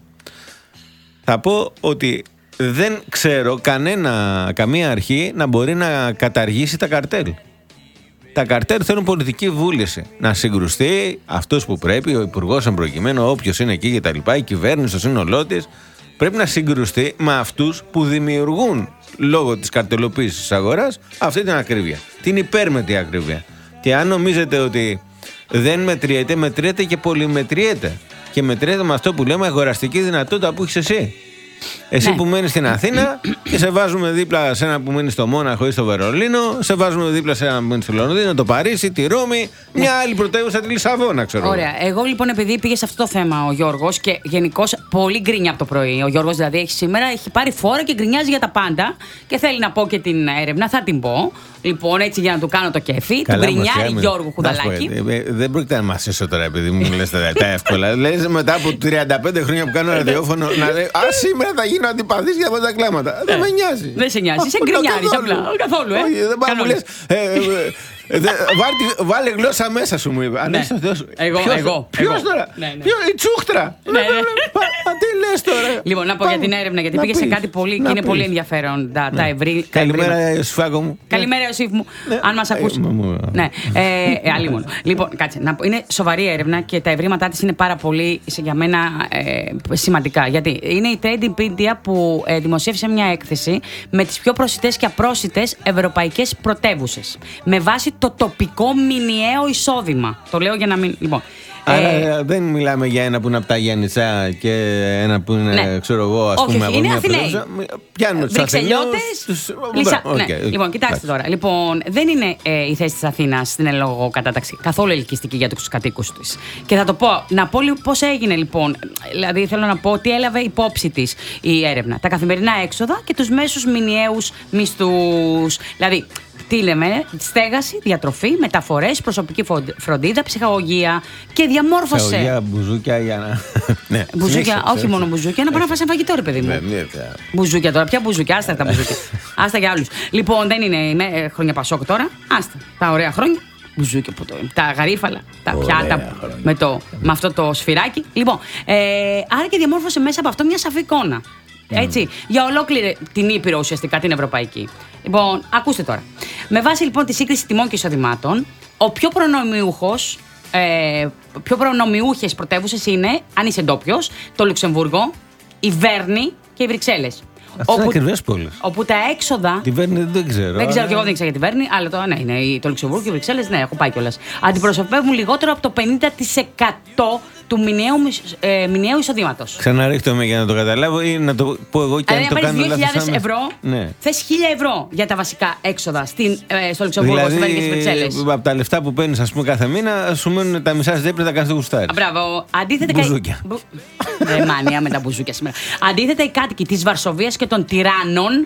Θα πω ότι δεν ξέρω κανένα, καμία αρχή να μπορεί να καταργήσει τα καρτέλ. Τα καρτέλ θέλουν πολιτική βούληση. Να συγκρουστεί αυτός που πρέπει, ο υπουργός εν προκειμένου, όποιος είναι εκεί κτλ. Η κυβέρνηση, το σύνολό της, πρέπει να συγκρουστεί με αυτούς που δημιουργούν λόγω της καρτελοποίησης της αγοράς αυτή την ακρίβεια. Την υπέρμετρη ακρίβεια. Και αν νομίζετε ότι δεν μετριέται, μετριέται και πολυμετριέται. Και μετριέται με αυτό που λέμε αγοραστική δυνατότητα που έχεις εσύ. Εσύ ναι. που μένεις στην Αθήνα και σε βάζουμε δίπλα σε ένα που μένει στο Μόναχο ή στο Βερολίνο, σε βάζουμε δίπλα σε ένα που μένει στο Λονδίνο, το Παρίσι, τη Ρώμη, ναι. μια άλλη πρωτεύουσα, τη Λισαβόνα, ξέρω. Ωραία. Εγώ λοιπόν, επειδή πήγε σε αυτό το θέμα ο Γιώργος και γενικώς πολύ γκρινιά από το πρωί. Ο Γιώργος δηλαδή έχει σήμερα, έχει πάρει φόρο και γκρινιάζει για τα πάντα και θέλει να πω και την έρευνα, θα την πω, Λοιπόν, έτσι για να του κάνω το κέφι. Του γκρινιάρει Γιώργο Χουδαλάκη. Δεν πρόκειται να μασίσω τώρα επειδή μου λες τα εύκολα. Λες μετά από τριάντα πέντε χρόνια που κάνω ραδιόφωνο να λέει α, σήμερα θα γίνω αντιπαθής για αυτά τα κλάματα. Δεν με νοιάζει. Δεν σε νοιάζει. Σε γκρινιάρεις απλά. Καθόλου, ε. Δεν πάω μου λες. Βάλε γλώσσα μέσα σου, μου είπε. Αν είσαι ο Θεός σου. Εγώ. Ποιος τώρα? Η τσούχτρα. Τι λες τώρα? Λοιπόν, να πω για την έρευνα, γιατί πήγε σε κάτι πολύ και είναι πολύ ενδιαφέρον τα ευρύ. Καλημέρα, Ιωσήφακο μου. Καλημέρα, Ιωσήφ μου. Αν μας ακούσει. Ναι, αλλήμον. Λοιπόν, κάτσε. Είναι σοβαρή έρευνα και τα ευρήματά της είναι πάρα πολύ για μένα σημαντικά. Γιατί είναι η Trade Media που δημοσίευσε μια έκθεση με τις πιο προσιτές και απρόσιτες ευρωπαϊκές πρωτεύουσες. Με βάση το τοπικό μηνιαίο εισόδημα. Το λέω για να μην. Λοιπόν. Άρα ε, δεν μιλάμε για ένα που είναι από τα Γιάννητσά και ένα που είναι, ναι. ξέρω εγώ, ας όχι, πούμε, όχι, από είναι μια Αθηναίοι. Πιάνουν τους Αθηναίους. Τους... Λισα... Okay, ναι. okay. Λοιπόν, κοιτάξτε τώρα. Λοιπόν, δεν είναι ε, η θέση της Αθήνας στην ελόγω κατάταξη καθόλου ελκυστική για τους κατοίκους της. Και θα το πω, να πω πώς έγινε λοιπόν. Δηλαδή, θέλω να πω ότι έλαβε υπόψη της η έρευνα. Τα καθημερινά έξοδα και τους μέσους μηνιαίους μισθούς. Δηλαδή, τι λέμε, στέγαση, διατροφή, μεταφορές, προσωπική φροντίδα, ψυχαγωγία και διαμόρφωσε. Ψυχαγωγία, μπουζούκια για να. Ναι, μπουζούκια, όχι μόνο μπουζούκια, να πάω να φας ένα φαγητό, ρε παιδί μου. Ναι, ναι, μπουζούκια τώρα, ποια μπουζούκια, άστα τα μπουζούκια. Άστα για άλλους. Λοιπόν, δεν είναι χρόνια Πασόκ τώρα. Άστα. Τα ωραία χρόνια. Μπουζούκια που το. Τα γαρίφαλα, τα πιάτα με, το, με αυτό το σφυράκι. Λοιπόν, ε, άρα και διαμόρφωσε μέσα από αυτό μια σαφή εικόνα. Έτσι, mm. για ολόκληρη την Ήπειρο ουσιαστικά την Ευρωπαϊκή. Λοιπόν, ακούστε τώρα. Με βάση λοιπόν τη σύγκριση τιμών και εισοδημάτων, ο πιο προνομιούχος, ε, πιο προνομιούχες πρωτεύουσες είναι, αν είσαι ντόπιος, το Λουξεμβούργο, η Βέρνη και οι Βρυξέλλες. Αυτές είναι ακριβές πόλεις. Όπου τα έξοδα. Τη Βέρνη δεν ξέρω. Δεν ξέρω και εγώ, δεν ξέρω για τη Βέρνη, αλλά το, ναι, είναι το Λουξεμβούργο και οι Βρυξέλλες, ναι, έχω πάει κιόλας. Αντιπροσωπεύουν λιγότερο από το πενήντα τοις εκατό του μηνιαίου, ε, μηνιαίου εισοδήματος. Ξαναρίχτομαι για να το καταλάβω ή να το πω εγώ και αν το κάνω λάθος. δύο χιλιάδες ευρώ, ναι. Θες χίλια ευρώ για τα βασικά έξοδα στην, ε, στο Λουξεμβούργο, δηλαδή, στη Βέρνη και στις Βρυξέλλες. Από τα λεφτά που παίρνεις, ας πούμε, κάθε μήνα, σου μένουν τα μισά στις να κάνεις το γουστάρι. Μπράβο. Αντίθετα. Μπουζούκια. Ε, μάνια με τα μπουζούκια σήμερα. Αντίθετα, οι κάτοικοι της Βαρσοβίας και των Τυράννων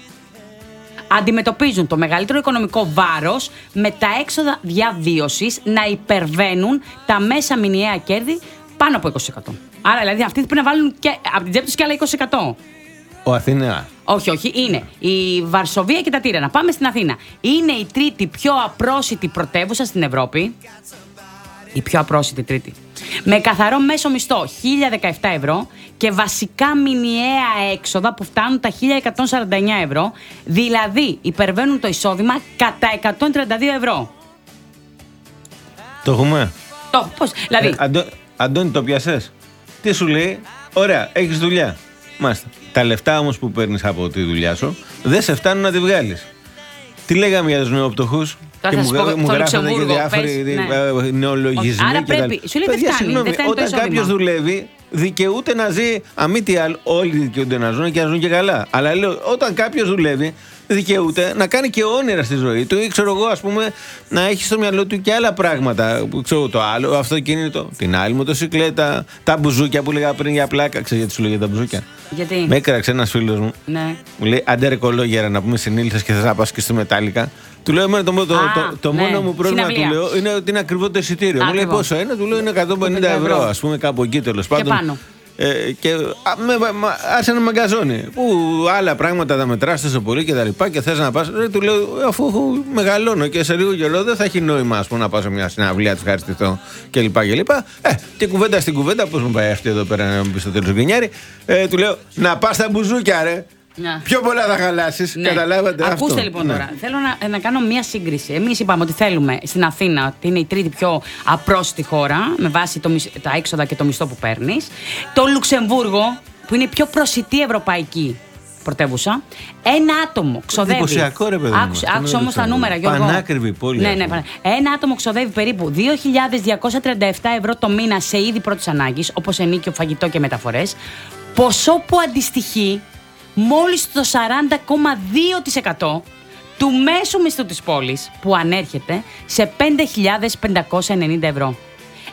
αντιμετωπίζουν το μεγαλύτερο οικονομικό βάρος με τα έξοδα διαβίωσης να υπερβαίνουν τα μέσα μηνιαία κέρδη πάνω από είκοσι τοις εκατό. Άρα δηλαδή αυτοί πρέπει να βάλουν και από την τσέπη τους και άλλα είκοσι τοις εκατό. Ο Αθήνα. Όχι, όχι. Είναι η Βαρσοβία και τα Τύρανα. Πάμε στην Αθήνα. Είναι η τρίτη πιο απρόσιτη πρωτεύουσα στην Ευρώπη. Η πιο απρόσιτη τρίτη. Με καθαρό μέσο μισθό χίλια δεκαεπτά ευρώ και βασικά μηνιαία έξοδα που φτάνουν τα χίλια εκατόν σαράντα εννιά ευρώ, δηλαδή υπερβαίνουν το εισόδημα κατά εκατόν τριάντα δύο ευρώ. Το έχουμε. Το, πώς, δηλαδή. Ε, Αντώ, Αντώνη, το πιασες. Τι σου λέει, ωραία, έχεις δουλειά. Μάλιστα. Τα λεφτά όμως που παίρνεις από τη δουλειά σου δεν σε φτάνουν να τη βγάλεις. Τι λέγαμε για τους νεοπτωχούς? Και μου, πω, μου γράφανε και διάφοροι ναι. νεολογισμοί. Άρα πρέπει. Σου λέει δεν φτάνει. Δεν φτάνει. Όταν κάποιος δουλεύει, δικαιούται να ζει. Αν μη τι άλλο, όλοι δικαιούνται να ζουν και να ζουν και καλά. Αλλά λέω, όταν κάποιος δουλεύει, δικαιούται να κάνει και όνειρα στη ζωή του ή ξέρω εγώ, ας πούμε, να έχει στο μυαλό του και άλλα πράγματα. Ξέρω το άλλο, αυτοκίνητο, την άλλη μοτοσυκλέτα, τα μπουζούκια που λέγα πριν για πλάκα. Ξέρετε γιατί σου λέγε τα μπουζούκια? Γιατί? Με έκραξε ένας φίλος μου. Ναι. Μου λέει αντερεκολόγερα να πούμε συνήλθες και θες να πας και στη Μετάλλικα. Του λέω, εμένα το, το, Α, το, το ναι. μόνο μου πρόβλημα του λέω είναι ότι είναι ακριβό το εισιτήριο. Μου λέει πόσο είναι, του λέω είναι εκατόν πενήντα ευρώ, ας πούμε, κάπου εκεί τέλος πάντων. Και πάνω. Ε, και α, με, μα, άρχισε να μαγκαζώνει. Που άλλα πράγματα τα μετράς τόσο πολύ και τα λοιπά και θες να πας. Ρε, του λέω, αφού μεγαλώνω και σε λίγο καιρό δεν θα έχει νόημα, ας πούμε, να πάω σε μια συναυλία, της ευχαριστηθώ κλπ. Ε, και κουβέντα στην κουβέντα, πώς μου πάει αυτή εδώ πέρα να μου πει στο τέλος Γκενιάρη, ε, του λέω, να πας στα μπουζούκια, ρε. Να. Πιο πολλά θα χαλάσεις, ναι. Καταλάβατε. Ακούστε αυτό. λοιπόν ναι. τώρα. Θέλω να, να κάνω μία σύγκριση. Εμείς είπαμε ότι θέλουμε στην Αθήνα, ότι είναι η τρίτη πιο απρόσιτη χώρα, με βάση το, τα έξοδα και το μισθό που παίρνεις. Το Λουξεμβούργο, που είναι η πιο προσιτή ευρωπαϊκή πρωτεύουσα, ένα άτομο ξοδεύει. Εντυπωσιακό, ρε παιδί μου. Άκουσα όμως τα νούμερα, Γιώργο. Πανάκριβη πόλη. Ναι, ναι, ένα άτομο ξοδεύει περίπου δύο χιλιάδες διακόσια τριάντα επτά ευρώ το μήνα σε είδη πρώτης ανάγκης, όπως ενίκιο, φαγητό και μεταφορές. Ποσό που αντιστοιχεί μόλις το σαράντα κόμμα δύο τοις εκατό του μέσου μισθού της πόλης, που ανέρχεται σε πέντε χιλιάδες πεντακόσια ενενήντα ευρώ.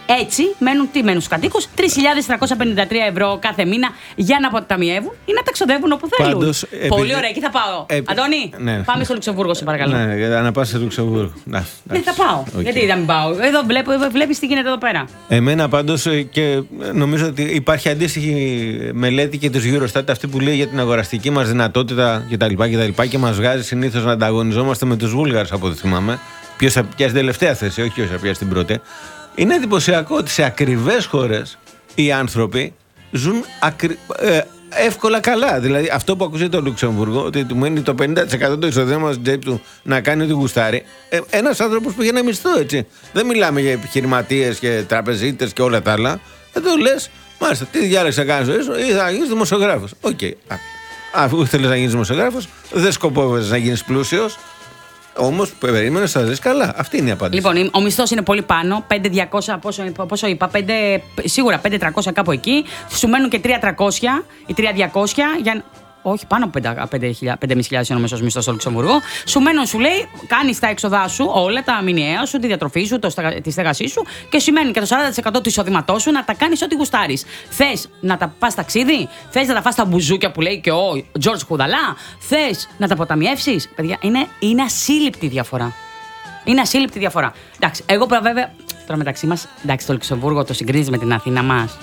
Έτσι μένουν τι μένουν στους κατοίκους, τρεις χιλιάδες τριακόσια πενήντα τρία ευρώ κάθε μήνα για να αποταμιεύουν ή να τα ξοδεύουν όπου θέλουν. Πάντως, επειδή... Πολύ ωραία, εκεί θα πάω. Επί... Αντώνη, ναι, πάμε στο Λουξεμβούργο, σε παρακαλώ. Ναι, ναι, να πας στο Λουξεμβούργο. Ναι, θα πάω. Okay. Γιατί δεν πάω. Εδώ βλέπω, βλέπεις τι γίνεται εδώ πέρα. Εμένα πάντως και νομίζω ότι υπάρχει αντίστοιχη μελέτη και της Eurostat, αυτή που λέει για την αγοραστική μας δυνατότητα κτλ. Και, και μας βγάζει συνήθως να ανταγωνιζόμαστε με τους Βούλγαρους, από ό,τι θυμάμαι. Ποιος θα πιάσει τελευταία θέση, όχι ποιος θα πιάσει την πρώτη. Είναι εντυπωσιακό ότι σε ακριβές χώρες οι άνθρωποι ζουν ακρι... ε, εύκολα καλά. Δηλαδή, αυτό που ακούσε το Λουξεμβούργο, ότι του μένει το πενήντα τοις εκατό του εισοδήματος στην τσέπη του να κάνει ό,τι γουστάρει. Ε, ένας άνθρωπος που έχει ένα μισθό, έτσι. Δεν μιλάμε για επιχειρηματίες και τραπεζίτες και όλα τα άλλα. Εδώ λες, μάλιστα, τι διάλεξε να κάνεις ζωή σου, ή θα γίνεις δημοσιογράφος. Οκ. Okay. Αφού θέλεις να γίνεις δημοσιογράφος, δεν σκοπεύεις να γίνεις πλούσιος. Όμως περίμενε, θα ζεις καλά. Αυτή είναι η απάντηση. Λοιπόν, ο μισθός είναι πολύ πάνω. πέντε χιλιάδες διακόσια, πόσο, πόσο είπα, πέντε, σίγουρα πέντε χιλιάδες τριακόσια κάπου εκεί. Σου μένουν και τρία χιλιάδες τριακόσια ή τρία χιλιάδες διακόσια για. Όχι, πάνω από πέντε χιλιάδες πεντακόσια είναι ο μέσος μισθός στο Λουξεμβούργο. Σου μένουν, σου λέει, κάνεις τα έξοδά σου, όλα τα μηνιαία σου, τη διατροφή σου, το, τη στέγασή σου και σημαίνει και το σαράντα τοις εκατό του εισοδήματός σου να τα κάνεις ό,τι γουστάρεις. Θες να τα πας ταξίδι, θες να τα φας τα μπουζούκια που λέει και ο Τζορτζ Χουδαλά, θες να τα αποταμιεύσεις. Παιδιά, είναι, είναι ασύλληπτη διαφορά. Είναι ασύλληπτη διαφορά. Εντάξει, εγώ βέβαια, τώρα μεταξύ μας, εντάξει, το Λουξεμβούργο το συγκρίνεις με την Αθήνα μας.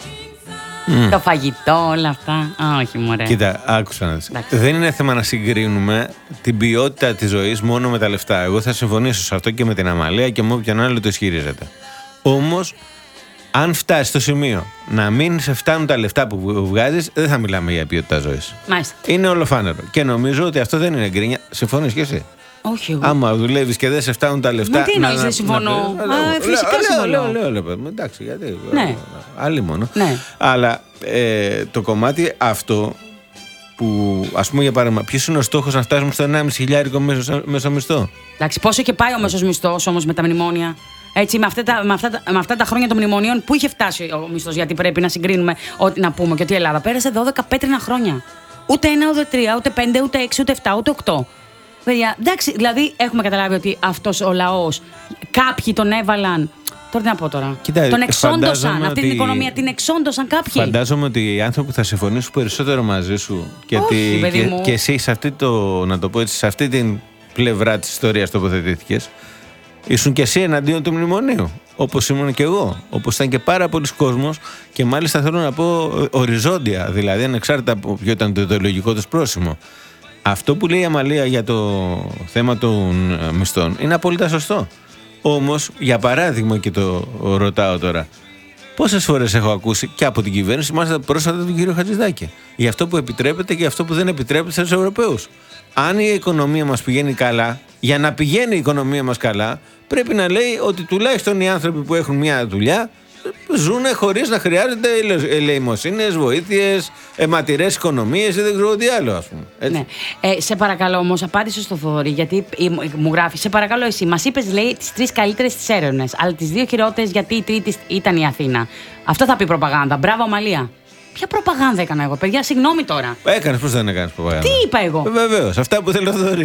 Mm. Το φαγητό, όλα αυτά. Όχι, μωρέ. Κοίτα, άκουσα να δεις. Δεν είναι θέμα να συγκρίνουμε την ποιότητα της ζωής μόνο με τα λεφτά. Εγώ θα συμφωνήσω σε αυτό και με την Αμαλία και με όποιον άλλο το ισχυρίζεται. Όμως, αν φτάσει στο σημείο να μην σε φτάνουν τα λεφτά που βγάζεις, δεν θα μιλάμε για ποιότητα ζωής. Μάλιστα. Είναι ολοφάνερο. Και νομίζω ότι αυτό δεν είναι γκρίνια. Συμφωνείς και εσύ? Όχι εγώ. Άμα δουλεύεις και δεν σε φτάνουν τα λεφτά. Μα τι εννοείς, δεν συμφωνώ. Φυσικά συμφωνώ. Λέω, λέω, εντάξει, γιατί. Ναι. Άλλη μόνο. Ναι. Αλλά ε, το κομμάτι αυτό που, ας πούμε, για παράδειγμα, ποιος είναι ο στόχος να φτάσουμε στο ενάμιση χιλιάρικο μέσο, μέσο μισθό? Εντάξει, πόσο και πάει ο μέσος μισθός όμως με τα μνημόνια? Έτσι, με αυτά, τα, με, αυτά, με αυτά τα χρόνια των μνημονίων, πού είχε φτάσει ο μισθός? Γιατί πρέπει να συγκρίνουμε, ότι, να πούμε και ότι η Ελλάδα πέρασε δώδεκα πέτρινα χρόνια. Ούτε ένα, ούτε τρία, ούτε πέντε, ούτε έξι, ούτε εφτά, ούτε οκτώ. Παιδιά, εντάξει, δηλαδή έχουμε καταλάβει ότι αυτός ο λαός, κάποιοι τον έβαλαν. Τώρα τι να πω τώρα. Κοίτα, τον εξόντωσαν. Αυτή ότι... την οικονομία την εξόντωσαν κάποιοι. Φαντάζομαι ότι οι άνθρωποι θα συμφωνήσουν περισσότερο μαζί σου. Και, Όχι, τη... και... και εσύ σε αυτή, το... να το πω έτσι, σε αυτή την πλευρά της ιστορίας τοποθετήθηκες. Ήσουν και εσύ εναντίον του μνημονίου. Όπως ήμουν και εγώ. Όπως ήταν και πάρα πολλοί κόσμος. Και μάλιστα θέλω να πω οριζόντια. Δηλαδή ανεξάρτητα από ποιο ήταν το ιδεολογικό τους πρόσημο. Αυτό που λέει η Αμαλία για το θέμα των μισθών είναι απόλυτα σωστό. Όμως, για παράδειγμα, και το ρωτάω τώρα, πόσες φορές έχω ακούσει και από την κυβέρνηση, μάλιστα πρόσφατα τον κύριο Χατζηδάκη, για αυτό που επιτρέπεται και για αυτό που δεν επιτρέπεται στους Ευρωπαίους. Αν η οικονομία μας πηγαίνει καλά, για να πηγαίνει η οικονομία μας καλά, πρέπει να λέει ότι τουλάχιστον οι άνθρωποι που έχουν μια δουλειά ζουν χωρίς να χρειάζεται ελεημοσύνες, βοήθειες, αιματηρές οικονομίες ή δεν ξέρω τι άλλο, ας πούμε. Ναι. Ε, σε παρακαλώ όμως, απάντησε στο Θοδωρή, γιατί μου γράφει. Σε παρακαλώ εσύ, μας είπες, λέει, τις τρεις καλύτερες τις έρευνες, αλλά τις δύο χειρότερες γιατί η τρίτη ήταν η Αθήνα. Αυτό θα πει προπαγάνδα. Μπράβο, Αμαλία. Ποια προπαγάνδα έκανα εγώ, παιδιά, συγγνώμη τώρα. Έκανες, πώς δεν έκανες προπαγάνδα? Τι είπα εγώ? Βεβαίως, αυτά που θέλω να δω.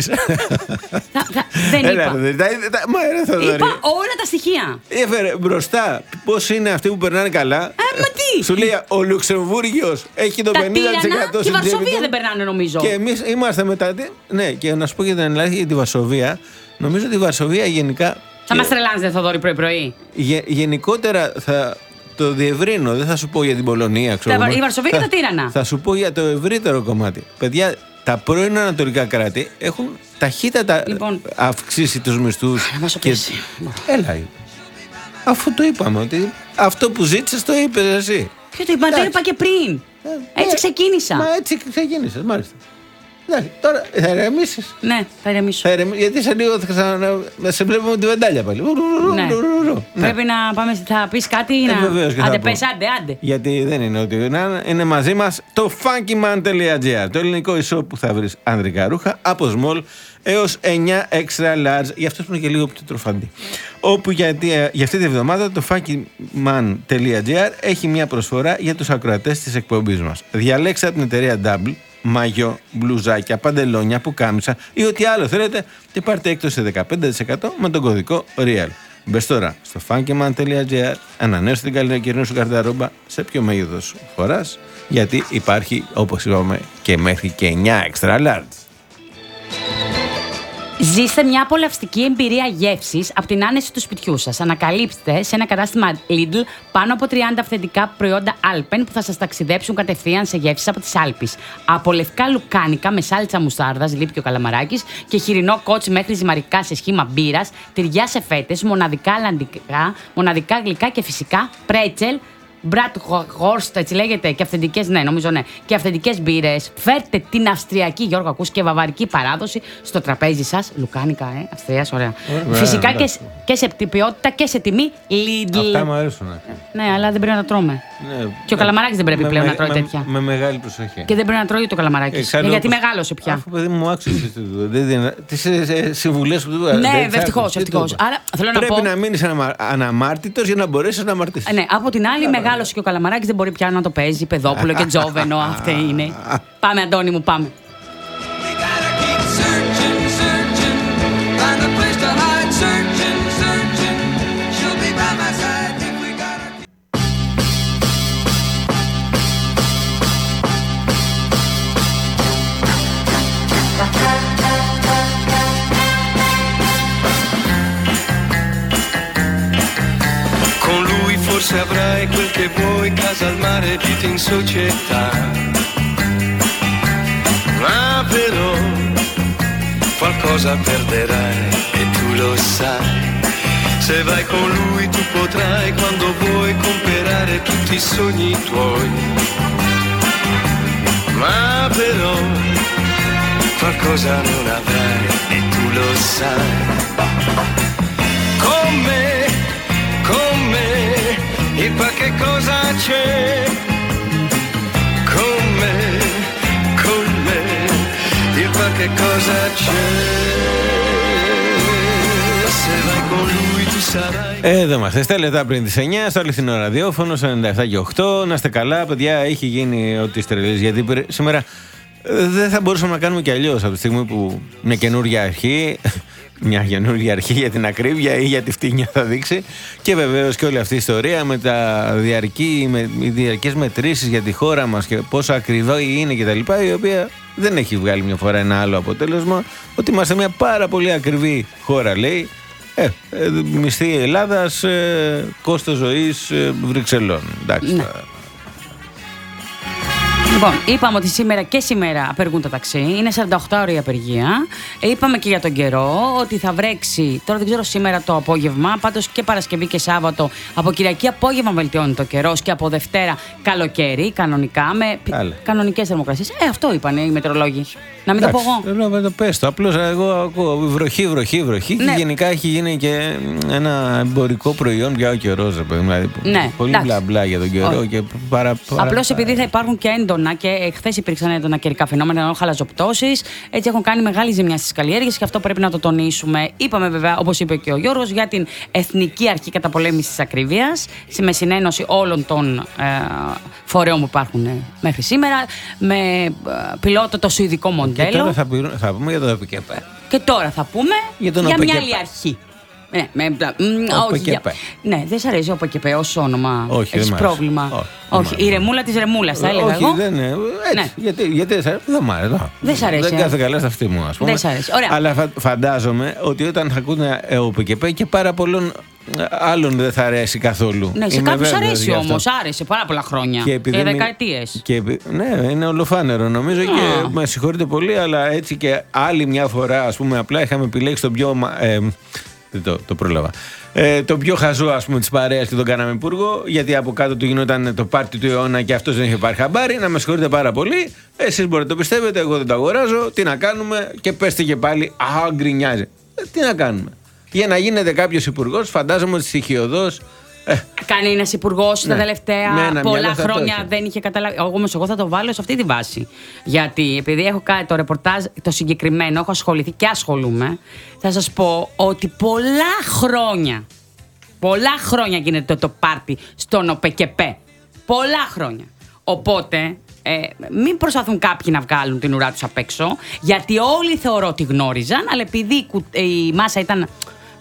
Δεν είπα. Μα, είπα όλα τα στοιχεία. Έφερε μπροστά πώς είναι αυτοί που περνάνε καλά. Ε, μα τι? Σου λέει ο Λουξεμβούργιος έχει το πενήντα τοις εκατό στην τσέπη. Τη Βαρσοβία δεν περνάνε, νομίζω. Και εμείς είμαστε μετά. Ναι, και να σου πω για την Ελλάδα για τη Βαρσοβία. Νομίζω ότι η Βαρσοβία γενικά. Θα μας τρελάνεις, Θοδωρή, πρωί-πρωί. Γενικότερα θα. Το διευρύνω, δεν θα σου πω για την Πολωνία, ξέρω. Η Βαρσοβία και τα Τύρανα. Θα σου πω για το ευρύτερο κομμάτι. Παιδιά, τα πρώην ανατολικά κράτη έχουν ταχύτατα λοιπόν, αυξήσει τους μισθούς. Να μας και... Έλα, αφού το είπαμε, ότι αυτό που ζήτησες το είπες εσύ. Ποιο το είπα, το είπα και πριν. Ε, έτσι ξεκίνησα. Μα έτσι ξεκίνησες, μάλιστα. Εντάξει, τώρα θα ηρεμήσεις. Ναι, θα ηρεμήσω. Θα ηρεμ... Γιατί σε λίγο θα ξανα... σε βλέπουμε με τη βεντάλια πάλι. Ναι. Ναι. Πρέπει να πάμε, θα πεις κάτι. Ε, να... Βεβαίως και άντε, θα πες, πω. άντε, άντε. Γιατί δεν είναι ότι είναι, είναι μαζί μας το funkyman τελεία gr, το ελληνικό e-shop που θα βρεις ανδρικά ρούχα από small έως εννιά extra large, για αυτούς που είναι και λίγο πιο τροφαντοί. Όπου για, για αυτή τη εβδομάδα το funkyman τελεία gr έχει μια προσφορά για τους ακροατές της εκπομπής μας. Διαλέξτε από την εταιρεία Double μαγιό, μπλουζάκια, παντελόνια, πουκάμισα ή ό,τι άλλο θέλετε και πάρτε έκπτωση δεκαπέντε τοις εκατό με τον κωδικό REAL. Μπες τώρα στο funkyman τελεία gr, ανανέωσε την καλοκαιρινή σου καρταρόμπα σε ποιο μέγεθος φοράς, γιατί υπάρχει, όπως είπαμε, και μέχρι και εννιά extra large. Ζήστε μια απολαυστική εμπειρία γεύσης από την άνεση του σπιτιού σας. Ανακαλύψτε σε ένα κατάστημα Lidl πάνω από τριάντα αυθεντικά προϊόντα Alpen που θα σας ταξιδέψουν κατευθείαν σε γεύσεις από τις Άλπεις. Από λευκά λουκάνικα με σάλτσα μουστάρδας, λείπει ο καλαμαράκης, και χοιρινό κότσι μέχρι ζυμαρικά σε σχήμα μπύρας, τυριά σε φέτες, μοναδικά αλλαντικά, μοναδικά γλυκά και φυσικά πρέτσελ, Bratwurst, έτσι λέγεται, και αυθεντικές, ναι, νομίζω ναι, και αυθεντικές μπύρες. Φέρτε την αυστριακή, Γιώργο, ακούς, και βαβαρική παράδοση στο τραπέζι σας. Λουκάνικα, ε, Αυστρίας, ωραία. Ε, Φυσικά και, και σε ποιότητα και σε τιμή Lidl. Αυτά μου αρέσουν. Ναι, αλλά δεν πρέπει να τα τρώμε. Ναι. Και ο καλαμαράκης δεν πρέπει με, πλέον με, να τρώει με, τέτοια. Με μεγάλη προσοχή. Και δεν πρέπει να τρώει το καλαμαράκι. Ε, ε, γιατί μεγάλωσε πια. Αφού παιδί μου άξιζε τις συμβουλές που του έδωσε. Ναι, ευτυχώς, ευτυχώς. Πρέπει να μείνεις αναμάρτητος για να μπορέσεις να αμαρτήσεις. Ναι, από την άλλη, μεγάλωσε και ο καλαμαράκης, δεν μπορεί πια να το παίζει. Παιδόπουλο και Τζόβενο, αυτή είναι. Πάμε, Αντώνη μου, πάμε. Forse avrai quel che vuoi, casa al mare, vita in società. Ma però qualcosa perderai e tu lo sai. Se vai con lui tu potrai, quando vuoi, comprare tutti i sogni tuoi. Ma però qualcosa non avrai e tu lo sai. Con me, con me, e poi che cosa c'è? Con me, con me, e poi che cosa c'è? Se vai con lui tu sarai. Εδώ είμαστε, στα λεπτά πριν τις εννιά, στο αληθινό ραδιόφωνο, στο ενενήντα επτά και οκτώ. Να είστε καλά, παιδιά, έχει γίνει ό,τι στερελείς, γιατί σήμερα δεν θα μπορούσαμε να κάνουμε κι αλλιώς από τη στιγμή που μια καινούργια αρχή. Μια καινούργια αρχή για την ακρίβεια ή για τη φτύνια θα δείξει. Και βεβαίως και όλη αυτή η ιστορία με τα διαρκή, με, οι διαρκές μετρήσεις για τη χώρα μας και πόσο ακριβό είναι κτλ. Η οποία δεν έχει βγάλει μια φορά ένα άλλο αποτέλεσμα. Ότι είμαστε μια πάρα πολύ ακριβή χώρα, λέει. Ε, ε, μισθή Ελλάδας, ε, κόστος ζωής ε, Βρυξελών. Εντάξει. Ναι. Λοιπόν, είπαμε ότι σήμερα και σήμερα απεργούν τα ταξί. Είναι σαράντα οκτώ ώρες η απεργία. Είπαμε και για τον καιρό ότι θα βρέξει. Τώρα δεν ξέρω σήμερα το απόγευμα. Πάντως και Παρασκευή και Σάββατο. Από Κυριακή απόγευμα βελτιώνει το καιρός και από Δευτέρα καλοκαίρι, κανονικά, με κανονικές θερμοκρασίες. Ε, αυτό είπαν οι μετεωρολόγοι. Να μην εντάξει, το πω εγώ. Δεν το πες το. Απλώς εγώ ακούω βροχή, βροχή, βροχή. Ναι. Και γενικά έχει γίνει και ένα εμπορικό προϊόν για ο καιρός. Δηλαδή, ναι, πολύ μπλα μπλα για τον καιρό. Και παρα, παρα, απλώς επειδή θα υπάρχουν και έντονα και χθες υπήρξαν έντονα καιρικά φαινόμενα, ενώ χαλαζοπτώσεις, έτσι έχουν κάνει μεγάλη ζημιά στις καλλιέργειες και αυτό πρέπει να το τονίσουμε. Είπαμε βέβαια, όπως είπε και ο Γιώργος, για την Εθνική Αρχή Καταπολέμησης της Ακρίβειας, με συνένωση όλων των ε, φορέων που υπάρχουν ε, μέχρι σήμερα, με ε, πιλότο το σουηδικό μοντέλο. Και τώρα θα, θα πούμε για το ΟΠΚΕΠΕ. Και τώρα θα πούμε για, για μια άλλη αρχή. Ναι, με, μ, όχι, για, ναι, δεν σ' αρέσει ο ΠΚΠ ως όνομα. Όχι, έχεις πρόβλημα. Όχι, όχι. Η ρεμούλα της ρεμούλας, θα έλεγα όχι, εγώ. Δεν είναι. Έτσι, ναι. Γιατί, γιατί δεν μ' αρέσει. Δεν σ' αρέσει. Δεν κάθε καλά σε αυτή μου, ας πούμε. Δεν σ' αρέσει. Ωραία. Αλλά φα, φαντάζομαι ότι όταν θα ακούνε ο ΠΚΠ και πάρα πολλών άλλων δεν θα αρέσει καθόλου. Ναι, σε κάποιους αρέσει όμως. Άρεσε πάρα πολλά χρόνια. Και, και δεκαετίες. Και, ναι, είναι ολοφάνερο νομίζω. Oh. Και με συγχωρείτε πολύ, αλλά έτσι και άλλη μια φορά, ας πούμε, απλά είχαμε επιλέξει τον πιο. Ε, Το, το πρόλαβα. Ε, το πιο χαζό, ας πούμε, της παρέας και τον κάναμε υπουργό, γιατί από κάτω του γινόταν το πάρτι του αιώνα και αυτός δεν είχε πάρει χαμπάρι. Να με συγχωρείτε πάρα πολύ. Εσείς μπορείτε να το πιστεύετε, εγώ δεν το αγοράζω. Τι να κάνουμε, και πέστε και πάλι, α, γκρινιάζει. Ε, τι να κάνουμε. Για να γίνετε κάποιος υπουργός, φαντάζομαι ότι στοιχειοδός. Ε, Κάνει ένας υπουργός ναι, τα τελευταία ναι, πολλά χρόνια δεν είχε καταλάβει. Όμως εγώ θα το βάλω σε αυτή τη βάση. Γιατί επειδή έχω κάνει το ρεπορτάζ το συγκεκριμένο, έχω ασχοληθεί και ασχολούμαι, θα σας πω ότι πολλά χρόνια, πολλά χρόνια γίνεται το, το πάρτι στον ΟΠΚΠ. Πολλά χρόνια. Οπότε ε, μην προσπαθούν κάποιοι να βγάλουν την ουρά τους απ' έξω, γιατί όλοι θεωρώ ότι γνώριζαν, αλλά επειδή η μάσα ήταν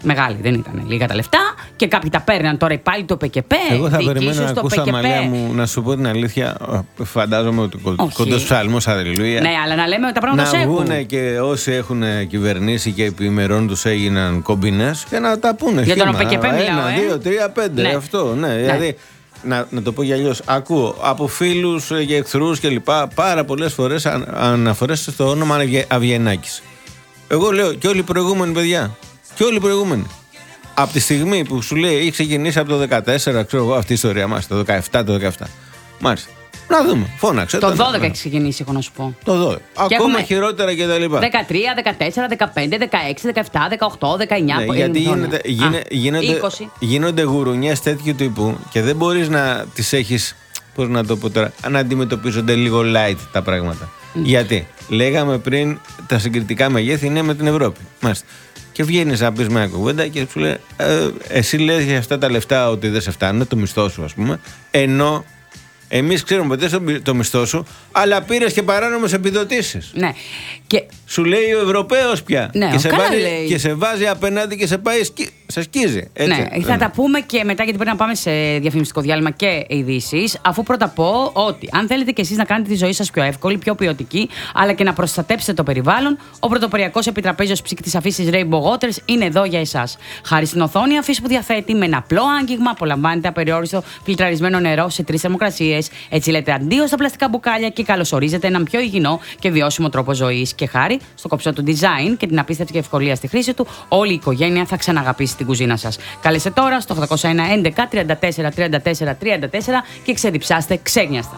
Μεγάλη, δεν ήταν λίγα τα λεφτά και κάποιοι τα παίρναν. Τώρα πάλι το ΠΚΠ. Εγώ θα περιμένω να ακούσω, Αμαλία μου, να σου πω την αλήθεια. Φαντάζομαι ότι κοντός ψαλμός, αλληλούια. Ναι, αλλά να λέμε τα πράγματα να έχουν. βγούνε και όσοι έχουν κυβερνήσει και επί ημερών τους έγιναν κομπινές και να τα πούνε. Για τον ΠΚΠ μιλάω, Ένα, ε? δύο, τρία, πέντε. Ναι. Αυτό, ναι. ναι. Δηλαδή, να, να το πω για αλλιώς. Ακούω από φίλους και εχθρούς και λοιπά πάρα πολλές φορές αν, αναφορές στο όνομα Αβγενάκης. Εγώ λέω και όλοι οι προηγούμενοι, παιδιά. Και όλοι οι προηγούμενοι. Από τη στιγμή που σου λέει έχει ξεκινήσει από το δεκατέσσερα, ξέρω εγώ, αυτή η ιστορία μας, το δεκαεπτά, το δεκαεπτά. Μάλιστα. Να δούμε, φώναξε. Το δώδεκα έχει ξεκινήσει, έχω να σου πω. Το δώδεκα. Και ακόμα χειρότερα και τα λοιπά. δεκατρία, δεκατέσσερα, δεκαπέντε, δεκαέξι, δεκαεπτά, δεκαοκτώ, δεκαεννιά. Ναι, γιατί γίνεται, γίνε, Α, γίνονται, γίνονται γουρουνιές τέτοιου τύπου και δεν μπορείς να τις έχεις, πώς να το πω τώρα, να αντιμετωπίζονται λίγο light τα πράγματα. Mm. Γιατί λέγαμε πριν τα συγκριτικά μεγέθη είναι με την Ευρώπη. Μάλιστα. Και βγαίνεις να πεις μια κουβέντα και σου λέει ε, εσύ λες για αυτά τα λεφτά ότι δεν σε φτάνουν, το μισθό σου ας πούμε, ενώ εμείς ξέρουμε ποτέ το μισθό σου, αλλά πήρες και παράνομες επιδοτήσεις. Ναι. Και... Σου λέει ο Ευρωπαίος πια. Ναι, και, σε βάζει, λέει. και σε βάζει απέναντι και σε πάει, σε σκίζει. Έτσι. Ναι, θα τα πούμε και μετά, γιατί πρέπει να πάμε σε διαφημιστικό διάλειμμα και ειδήσεις. Αφού πρώτα πω ότι αν θέλετε κι εσείς να κάνετε τη ζωή σας πιο εύκολη, πιο ποιοτική, αλλά και να προστατέψετε το περιβάλλον, ο πρωτοποριακός επιτραπέζιος ψυκτής αφύσης Rainbow Waters είναι εδώ για εσάς. Χάρη στην οθόνη αφύση που διαθέτει, με ένα απλό άγγιγμα απολαμβάνετε απεριόριστο φιλτραρισμένο νερό σε τρεις θερμοκρασίες. Έτσι λέτε αντίο στα πλαστικά μπουκάλια και καλωσορίζετε έναν πιο υγιεινό και βιώσιμο τρόπο ζωής. Και χάρη στο κοψό του design και την απίστευτη ευκολία στη χρήση του, όλη η οικογένεια θα ξαναγαπήσει την κουζίνα σας. Καλέστε τώρα στο οκτώ ένα ένα ένα τριάντα τέσσερα τριάντα τέσσερα τριάντα τέσσερα και ξεδιψάστε ξέγνιαστα.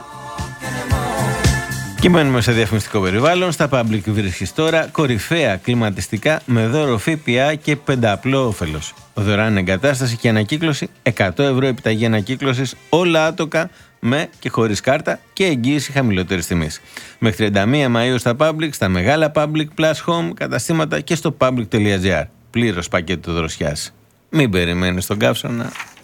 Και μένουμε σε διαφημιστικό περιβάλλον. Στα Public βρίσκεις τώρα κορυφαία κλιματιστικά με δώρο ΦΠΑ και πενταπλό όφελος. Δωρεάν εγκατάσταση και ανακύκλωση, εκατό ευρώ επιταγή ανακύκλωσης, όλα άτοκα με και χωρίς κάρτα και εγγύηση χαμηλότερης τιμής. Μέχρι τριάντα μία Μαΐου στα Public, στα μεγάλα Public Plus Home καταστήματα και στο public τελεία gr. Πλήρως πακέτο δροσιάς. Μην περιμένεις τον καύσωνα.